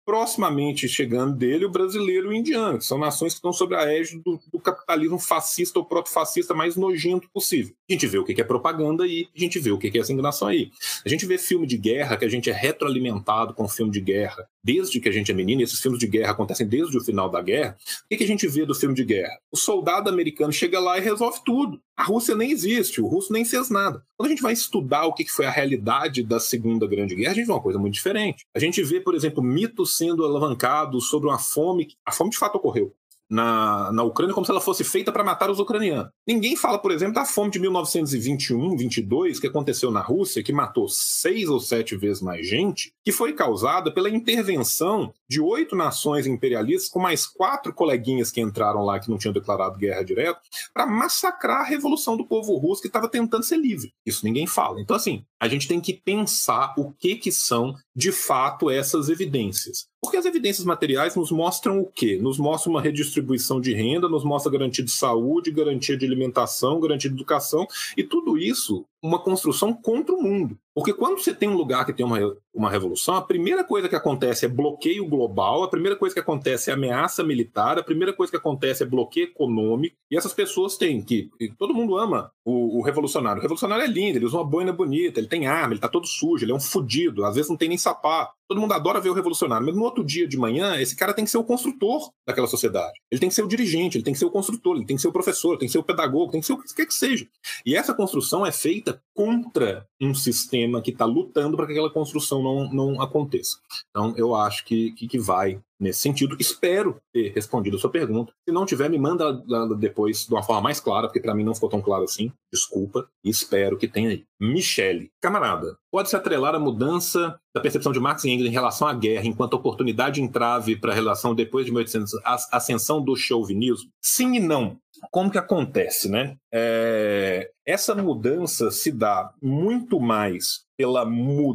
proximamente chegando dele o brasileiro e o indiano, que são nações que estão sob a égide do, do capitalismo fascista ou proto-fascista mais nojento possível. A gente vê o que é propaganda aí, a gente vê o que é essa enganação aí. A gente vê filme de guerra, que a gente é retroalimentado com filme de guerra desde que a gente é menino, e esses filmes de guerra acontecem desde o final da guerra. O que a gente vê do filme de guerra? O soldado americano chega lá e resolve tudo. A Rússia nem existe, o russo nem fez nada. Quando a gente vai estudar o que foi a realidade da Segunda Grande Guerra, a gente vê uma coisa muito diferente. A gente vê, por exemplo, mitos sendo alavancados sobre uma fome, a fome de fato ocorreu na, na Ucrânia como se ela fosse feita para matar os ucranianos. Ninguém fala, por exemplo, da fome de mil novecentos e vinte e um, vinte e dois, que aconteceu na Rússia, que matou seis ou sete vezes mais gente, que foi causada pela intervenção de oito nações imperialistas, com mais quatro coleguinhas que entraram lá, que não tinham declarado guerra direto, para massacrar a revolução do povo russo que estava tentando ser livre. Isso ninguém fala. Então, assim, a gente tem que pensar o que, que são, de fato, essas evidências. Porque as evidências materiais nos mostram o quê? Nos mostram uma redistribuição de renda, nos mostra garantia de saúde, garantia de alimentação, garantia de educação, e tudo isso uma construção contra o mundo. Porque quando você tem um lugar que tem uma, uma revolução, a primeira coisa que acontece é bloqueio global, a primeira coisa que acontece é ameaça militar, a primeira coisa que acontece é bloqueio econômico, e essas pessoas têm que... Todo mundo ama o, o revolucionário. O revolucionário é lindo, ele usa uma boina bonita, ele tem arma, ele tá todo sujo, ele é um fudido, às vezes não tem nem sapato. Todo mundo adora ver o revolucionário, mas no outro dia de manhã, esse cara tem que ser o construtor daquela sociedade. Ele tem que ser o dirigente, ele tem que ser o construtor, ele tem que ser o professor, ele tem que ser o pedagogo, tem que ser o que quer que seja. E essa construção é feita contra um sistema que está lutando para que aquela construção não, não aconteça. Então, eu acho que, que, que vai nesse sentido. Espero ter respondido a sua pergunta. Se não tiver, me manda depois de uma forma mais clara, porque para mim não ficou tão claro assim. Desculpa. E espero que tenha aí. Michele, camarada, pode-se atrelar a mudança da percepção de Marx e Engels em relação à guerra enquanto oportunidade entrave para a relação depois de mil e oitocentos, a ascensão do chauvinismo? Sim e não. Como que acontece, né? É... Essa mudança se dá muito mais pela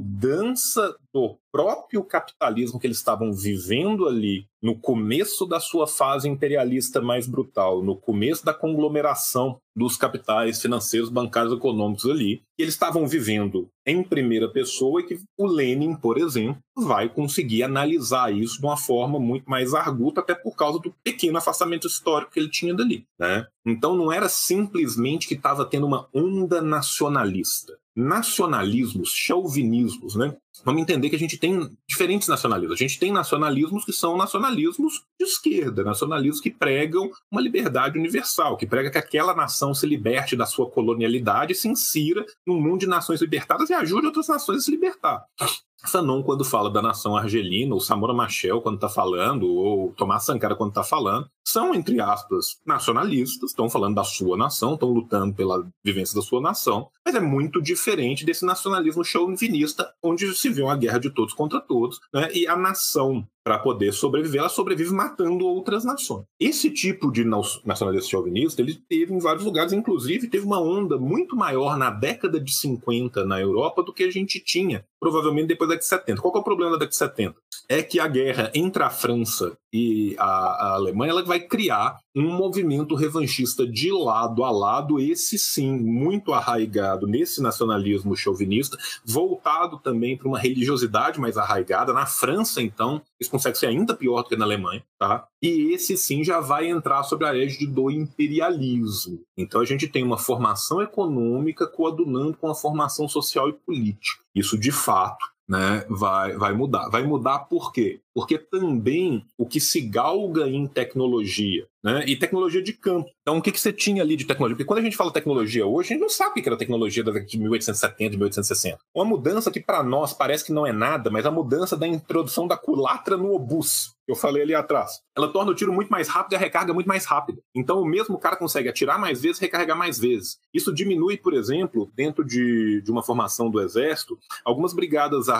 mudança do próprio capitalismo que eles estavam vivendo ali no começo da sua fase imperialista mais brutal, no começo da conglomeração dos capitais financeiros, bancários, econômicos ali, que eles estavam vivendo em primeira pessoa e que o Lenin, por exemplo, vai conseguir analisar isso de uma forma muito mais arguta, até por causa do pequeno afastamento histórico que ele tinha dali, né? Então não era simplesmente que estava tendo uma onda nacionalista. Nacionalismos, chauvinismos, né? Vamos entender que a gente tem diferentes nacionalismos. A gente tem nacionalismos que são nacionalismos de esquerda, nacionalismos que pregam uma liberdade universal, que prega que aquela nação se liberte da sua colonialidade e se insira num mundo de nações libertadas e ajude outras nações a se libertar. Fanon, quando fala da nação argelina, ou Samora Machel, quando está falando, ou Tomás Sankara, quando está falando, são, entre aspas, nacionalistas, estão falando da sua nação, estão lutando pela vivência da sua nação, mas é muito diferente desse nacionalismo chauvinista, onde se vê uma guerra de todos contra todos, né? E a nação, para poder sobreviver, ela sobrevive matando outras nações. Esse tipo de nacionalismo chauvinista, ele teve em vários lugares, inclusive teve uma onda muito maior na década de cinquenta na Europa do que a gente tinha, provavelmente depois da década de setenta. Qual que é o problema da década de setenta? É que a guerra entre a França e a, a Alemanha, ela vai criar um movimento revanchista de lado a lado, esse sim, muito arraigado nesse nacionalismo chauvinista, voltado também para uma religiosidade mais arraigada. Na França, então, isso consegue ser ainda pior do que na Alemanha, tá? E esse sim já vai entrar sobre a égide do imperialismo. Então a gente tem uma formação econômica coadunando com a formação social e política. Isso, de fato, né, vai, vai mudar. Vai mudar por quê? Porque também o que se galga em tecnologia, né, e tecnologia de campo. Então, o que, que você tinha ali de tecnologia? Porque quando a gente fala tecnologia hoje, a gente não sabe o que era tecnologia da década de mil oitocentos e setenta, de mil oitocentos e sessenta. Uma mudança que para nós parece que não é nada, mas a mudança da introdução da culatra no obus, que eu falei ali atrás. Ela torna o tiro muito mais rápido e a recarga muito mais rápida. Então, o mesmo cara consegue atirar mais vezes e recarregar mais vezes. Isso diminui, por exemplo, dentro de, de uma formação do Exército, algumas brigadas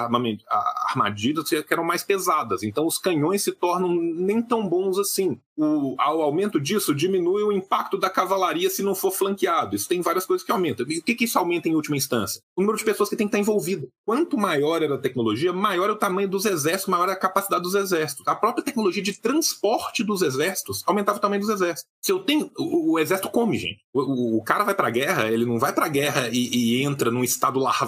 armadilhas que eram mais pesadas. Então, os canhões se tornam nem tão bons assim. O, ao aumento disso, diminui o impacto da cavalaria se não for flanqueado. Isso tem várias coisas que aumentam. E o que, que isso aumenta em última instância? O número de pessoas que tem que estar envolvido. Quanto maior era a tecnologia, maior é o tamanho dos exércitos, maior é a capacidade dos exércitos. A própria tecnologia de transporte dos exércitos aumentava o tamanho dos exércitos. Se eu tenho... O, o exército come, gente. O, o, o cara vai pra guerra, ele não vai pra guerra e, e entra num estado larvar.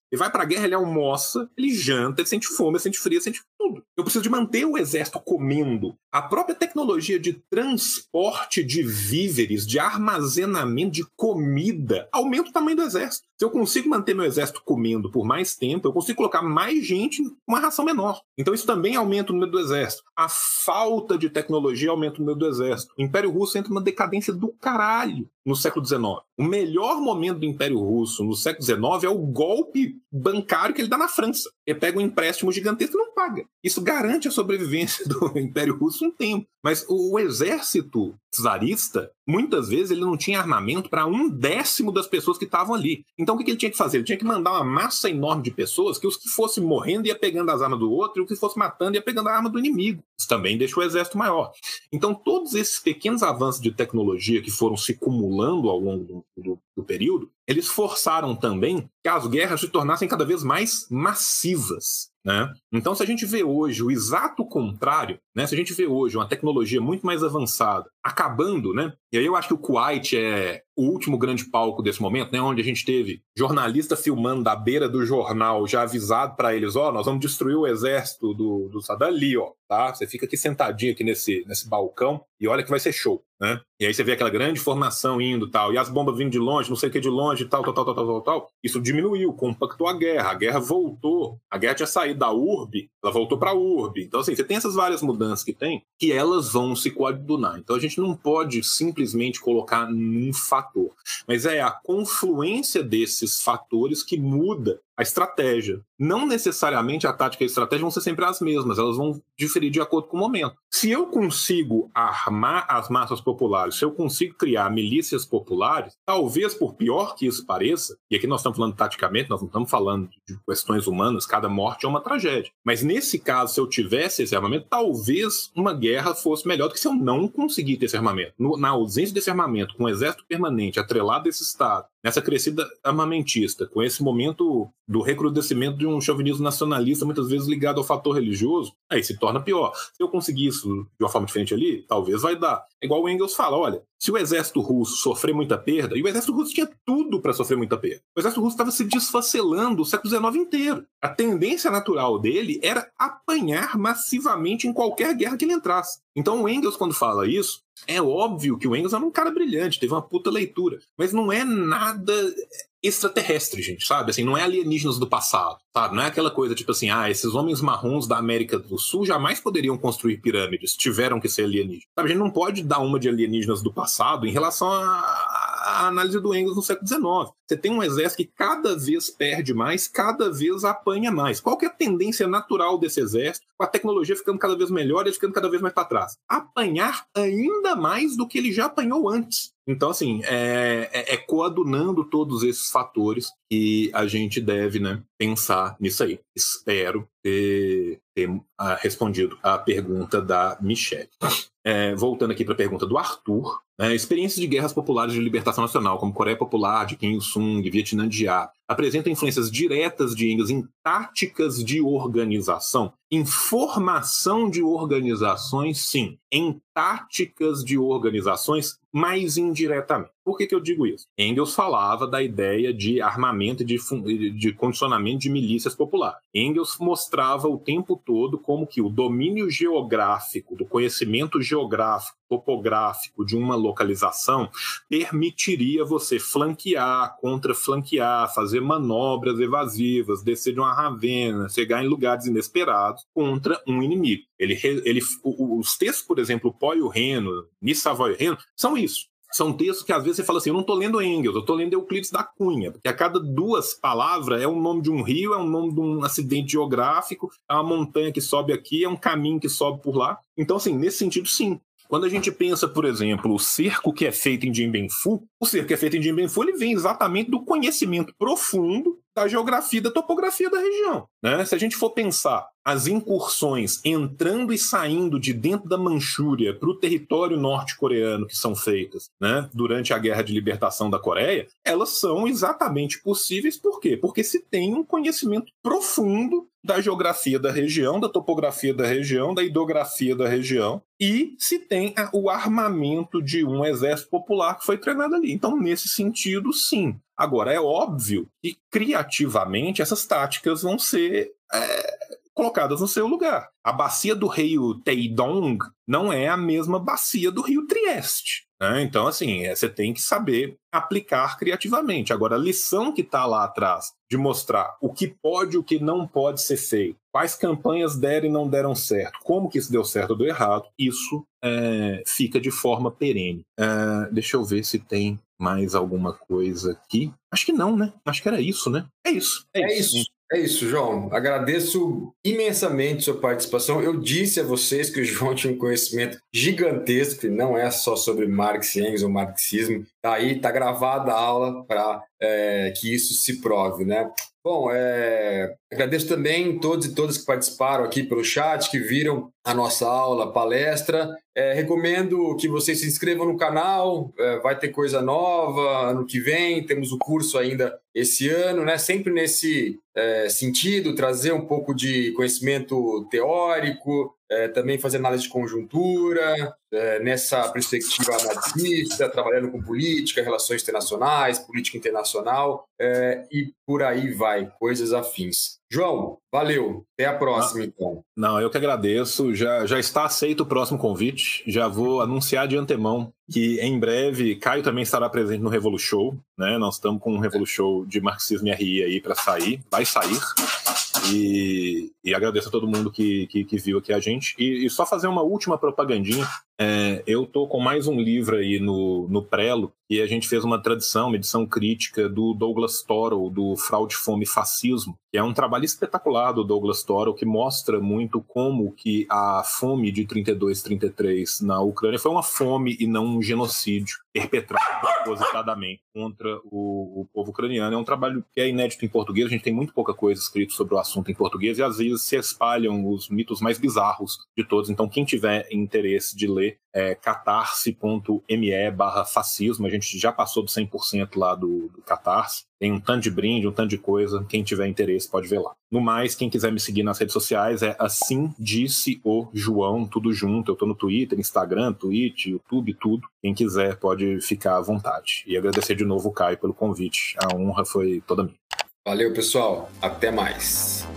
Ele vai pra guerra, ele almoça, ele janta, ele sente fome, ele sente frio, ele sente tudo. Eu preciso de manter o exército comendo. A própria tecnologia de transporte de víveres, de armazenamento de comida, aumenta o tamanho do exército. Se eu consigo manter meu exército comendo por mais tempo, eu consigo colocar mais gente com uma ração menor. Então isso também aumenta o número do exército. A falta de tecnologia aumenta o número do exército. O Império Russo entra numa decadência do caralho no século dezenove. O melhor momento do Império Russo no século dezenove é o golpe bancário que ele dá na França. Ele pega um empréstimo gigantesco e não paga. Isso garante a sobrevivência do Império Russo um tempo. Mas o, o exército czarista, muitas vezes, ele não tinha armamento para um décimo das pessoas que estavam ali. Então, o que ele tinha que fazer? Ele tinha que mandar uma massa enorme de pessoas que os que fossem morrendo ia pegando as armas do outro e o que fosse matando ia pegando a arma do inimigo. Isso também deixou o exército maior. Então, todos esses pequenos avanços de tecnologia que foram se acumulando ao longo do, do, do período, eles forçaram também que as guerras se tornassem cada vez mais massivas. Né? Então, se a gente vê hoje o exato contrário, né? Se a gente vê hoje uma tecnologia muito mais avançada acabando, né? E aí eu acho que o Kuwait é o último grande palco desse momento, né? Onde a gente teve jornalista filmando da beira do jornal, já avisado para eles, ó, oh, nós vamos destruir o exército do, do Saddam ali, ó, tá? Você fica aqui sentadinho aqui nesse, nesse balcão e olha que vai ser show, né? E aí você vê aquela grande formação indo e tal, e as bombas vindo de longe, não sei o que de longe e tal, tal, tal, tal, tal, tal, tal. Isso diminuiu, compactou a guerra, a guerra voltou, a guerra tinha saído da urbe, ela voltou para a urbe. Então, assim, você tem essas várias mudanças que tem, que elas vão se coadunar. Então, a gente não pode simplesmente colocar num fator, mas é a confluência desses fatores que muda a estratégia. Não necessariamente a tática e a estratégia vão ser sempre as mesmas, elas vão diferir de acordo com o momento. Se eu consigo armar as massas populares, se eu consigo criar milícias populares, talvez, por pior que isso pareça, e aqui nós estamos falando taticamente, nós não estamos falando de questões humanas, cada morte é uma tragédia. Mas nesse caso, se eu tivesse esse armamento, talvez uma guerra fosse melhor do que se eu não conseguir ter esse armamento. No, na ausência desse armamento, com um exército permanente, atrelado a esse Estado, nessa crescida armamentista, com esse momento do recrudescimento de um chauvinismo nacionalista, muitas vezes ligado ao fator religioso, aí se torna pior. Se eu conseguir isso de uma forma diferente ali, talvez vai dar. É igual o Engels fala, olha, se o exército russo sofrer muita perda, e o exército russo tinha tudo para sofrer muita perda, o exército russo estava se desfacelando o século dezenove inteiro. A tendência natural dele era apanhar massivamente em qualquer guerra que ele entrasse. Então o Engels, quando fala isso, é óbvio que o Engels era um cara brilhante, teve uma puta leitura, mas não é nada extraterrestre, gente, sabe? Assim, não é alienígenas do passado, sabe? Não é aquela coisa tipo assim, ah, esses homens marrons da América do Sul jamais poderiam construir pirâmides, tiveram que ser alienígenas. Sabe? A gente não pode dar uma de alienígenas do passado em relação à análise do Engels no século dezenove. Você tem um exército que cada vez perde mais, cada vez apanha mais. Qual que é a tendência natural desse exército? Com a tecnologia ficando cada vez melhor e ele ficando cada vez mais para trás. Apanhar ainda mais do que ele já apanhou antes. Então, assim, é, é, é coadunando todos esses fatores que a gente deve, né, pensar nisso aí. Espero ter, ter uh, respondido a pergunta da Michelle. É, voltando aqui para a pergunta do Arthur, né, experiências de guerras populares de libertação nacional, como Coreia Popular, de Kim Il-sung, Vietnã de Já, apresentam influências diretas de Engels em táticas de organização, em formação de organizações, sim, em táticas de organizações, mas indiretamente. Por que que eu digo isso? Engels falava da ideia de armamento e de, de condicionamento de milícias populares. Engels mostrava o tempo todo como que o domínio geográfico, do conhecimento geográfico, topográfico de uma localização permitiria você flanquear, contraflanquear, fazer manobras evasivas, descer de uma ravena, chegar em lugares inesperados contra um inimigo. Ele, ele, os textos, por exemplo, Pó e o Reno, Nice, Savoy e Reno, são isso. São textos que às vezes você fala assim, eu não estou lendo Engels, eu estou lendo Euclides da Cunha, porque a cada duas palavras é o nome de um rio, é o nome de um acidente geográfico, é uma montanha que sobe aqui, é um caminho que sobe por lá. Então, assim, nesse sentido, sim. Quando a gente pensa, por exemplo, o cerco que é feito em Dien Bien Phu, o cerco que é feito em Dien Bien Phu, ele vem exatamente do conhecimento profundo da geografia, da topografia da região, né? Se a gente for pensar as incursões entrando e saindo de dentro da Manchúria para o território norte-coreano que são feitas, né, durante a Guerra de Libertação da Coreia, elas são exatamente possíveis. Por quê? Porque se tem um conhecimento profundo da geografia da região, da topografia da região, da hidrografia da região, e se tem o armamento de um exército popular que foi treinado ali. Então, nesse sentido, sim. Agora, é óbvio que criativamente essas táticas vão ser é, colocadas no seu lugar. A bacia do rio Taedong não é a mesma bacia do rio Trieste. Né? Então, assim, é, você tem que saber aplicar criativamente. Agora, a lição que está lá atrás de mostrar o que pode e o que não pode ser feito, quais campanhas deram e não deram certo, como que isso deu certo ou deu errado, isso é, fica de forma perene. É, deixa eu ver se tem mais alguma coisa aqui. Acho que não, né? Acho que era isso, né? É isso. É, é isso. isso. É isso, João. Agradeço imensamente sua participação. Eu disse a vocês que o João tinha um conhecimento gigantesco, que não é só sobre Marx e Engels ou marxismo. Tá aí, tá gravada a aula para é, que isso se prove, né? Bom, é, agradeço também todos e todas que participaram aqui pelo chat, que viram a nossa aula, palestra. É, recomendo que vocês se inscrevam no canal, é, vai ter coisa nova ano que vem, temos o curso ainda esse ano, né? Sempre nesse é, sentido, trazer um pouco de conhecimento teórico, é, também fazer análise de conjuntura, é, nessa perspectiva marxista, trabalhando com política, relações internacionais, política internacional, é, e por aí vai, coisas afins. João, valeu. Até a próxima, ah, então. Não, eu que agradeço. Já, já está aceito o próximo convite. Já vou anunciar de antemão que em breve Caio também estará presente no Revolu Show. Né? Nós estamos com um Revolu Show de Marxismo e R I aí para sair. Vai sair. E, e agradeço a todo mundo que, que, que viu aqui a gente. E, e só fazer uma última propagandinha. É, eu estou com mais um livro aí no, no Prelo, e a gente fez uma tradução, uma edição crítica do Douglas Torrell, do Fraude, Fome e Fascismo, que é um trabalho espetacular do Douglas Torrell, que mostra muito como que a fome de trinta e dois, trinta e três na Ucrânia foi uma fome e não um genocídio perpetrado propositadamente contra o, o povo ucraniano. É um trabalho que é inédito em português, a gente tem muito pouca coisa escrita sobre o assunto em português, e às vezes se espalham os mitos mais bizarros de todos. Então, quem tiver interesse de ler, é catarse.me barra fascismo, a gente já passou do cem por cento lá do, do Catarse, tem um tanto de brinde, um tanto de coisa, quem tiver interesse pode ver lá. No mais, quem quiser me seguir nas redes sociais é Assim Disse o João, tudo junto, eu tô no Twitter, Instagram, Twitch, YouTube, tudo, quem quiser pode ficar à vontade. E agradecer de novo o Caio pelo convite, a honra foi toda minha. Valeu, pessoal, até mais.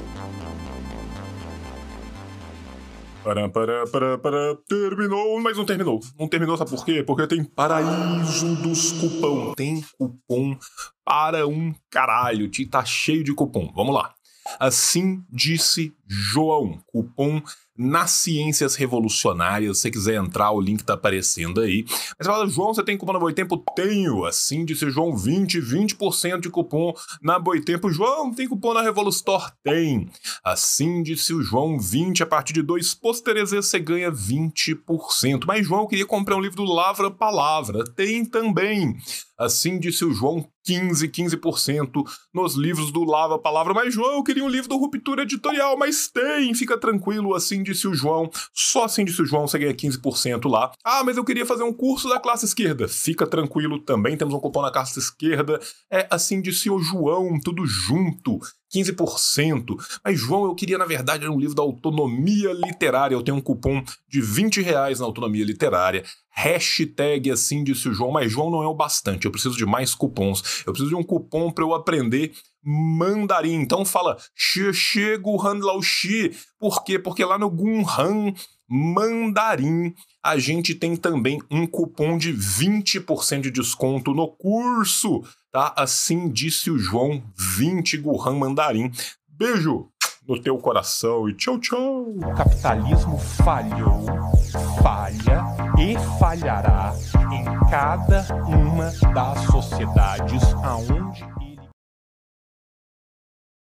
Para, para, para, para, terminou, mas não terminou. Não terminou, sabe por quê? Porque tem paraíso dos cupom. Tem cupom para um caralho. Tá cheio de cupom. Vamos lá. Assim Disse João. Cupom nas Ciências Revolucionárias. Se você quiser entrar, o link tá aparecendo aí. Mas você fala, João, você tem cupom na Boitempo? Tenho. Assim Disse João, vinte, vinte por cento de cupom na Boitempo. João, tem cupom na Revolustore? Tem. Assim Disse o João, vinte, a partir de dois pôsteres você ganha vinte por cento. Mas, João, eu queria comprar um livro do Lavra Palavra. Tem também. Assim Disse o João, quinze, quinze por cento nos livros do Lava Palavra. Mas, João, eu queria um livro do Ruptura Editorial, mas tem, fica tranquilo, Assim Disse o João. Só Assim Disse o João, você ganha quinze por cento lá. Ah, mas eu queria fazer um curso da classe esquerda. Fica tranquilo também, temos um cupom na classe esquerda. É Assim Disse o João, tudo junto. quinze por cento. Mas, João, eu queria, na verdade, um livro da Autonomia Literária. Eu tenho um cupom de vinte reais na Autonomia Literária. Hashtag Assim Disse o João. Mas, João, não é o bastante. Eu preciso de mais cupons. Eu preciso de um cupom para eu aprender mandarim. Então fala Xie Guhan Lao Xi. Por quê? Porque lá no Gunhan Mandarim a gente tem também um cupom de vinte por cento de desconto no curso, tá? Assim Disse o João, vinte Guhan Mandarim. Beijo no teu coração e tchau, tchau. O capitalismo falhou, falha e falhará em cada uma das sociedades aonde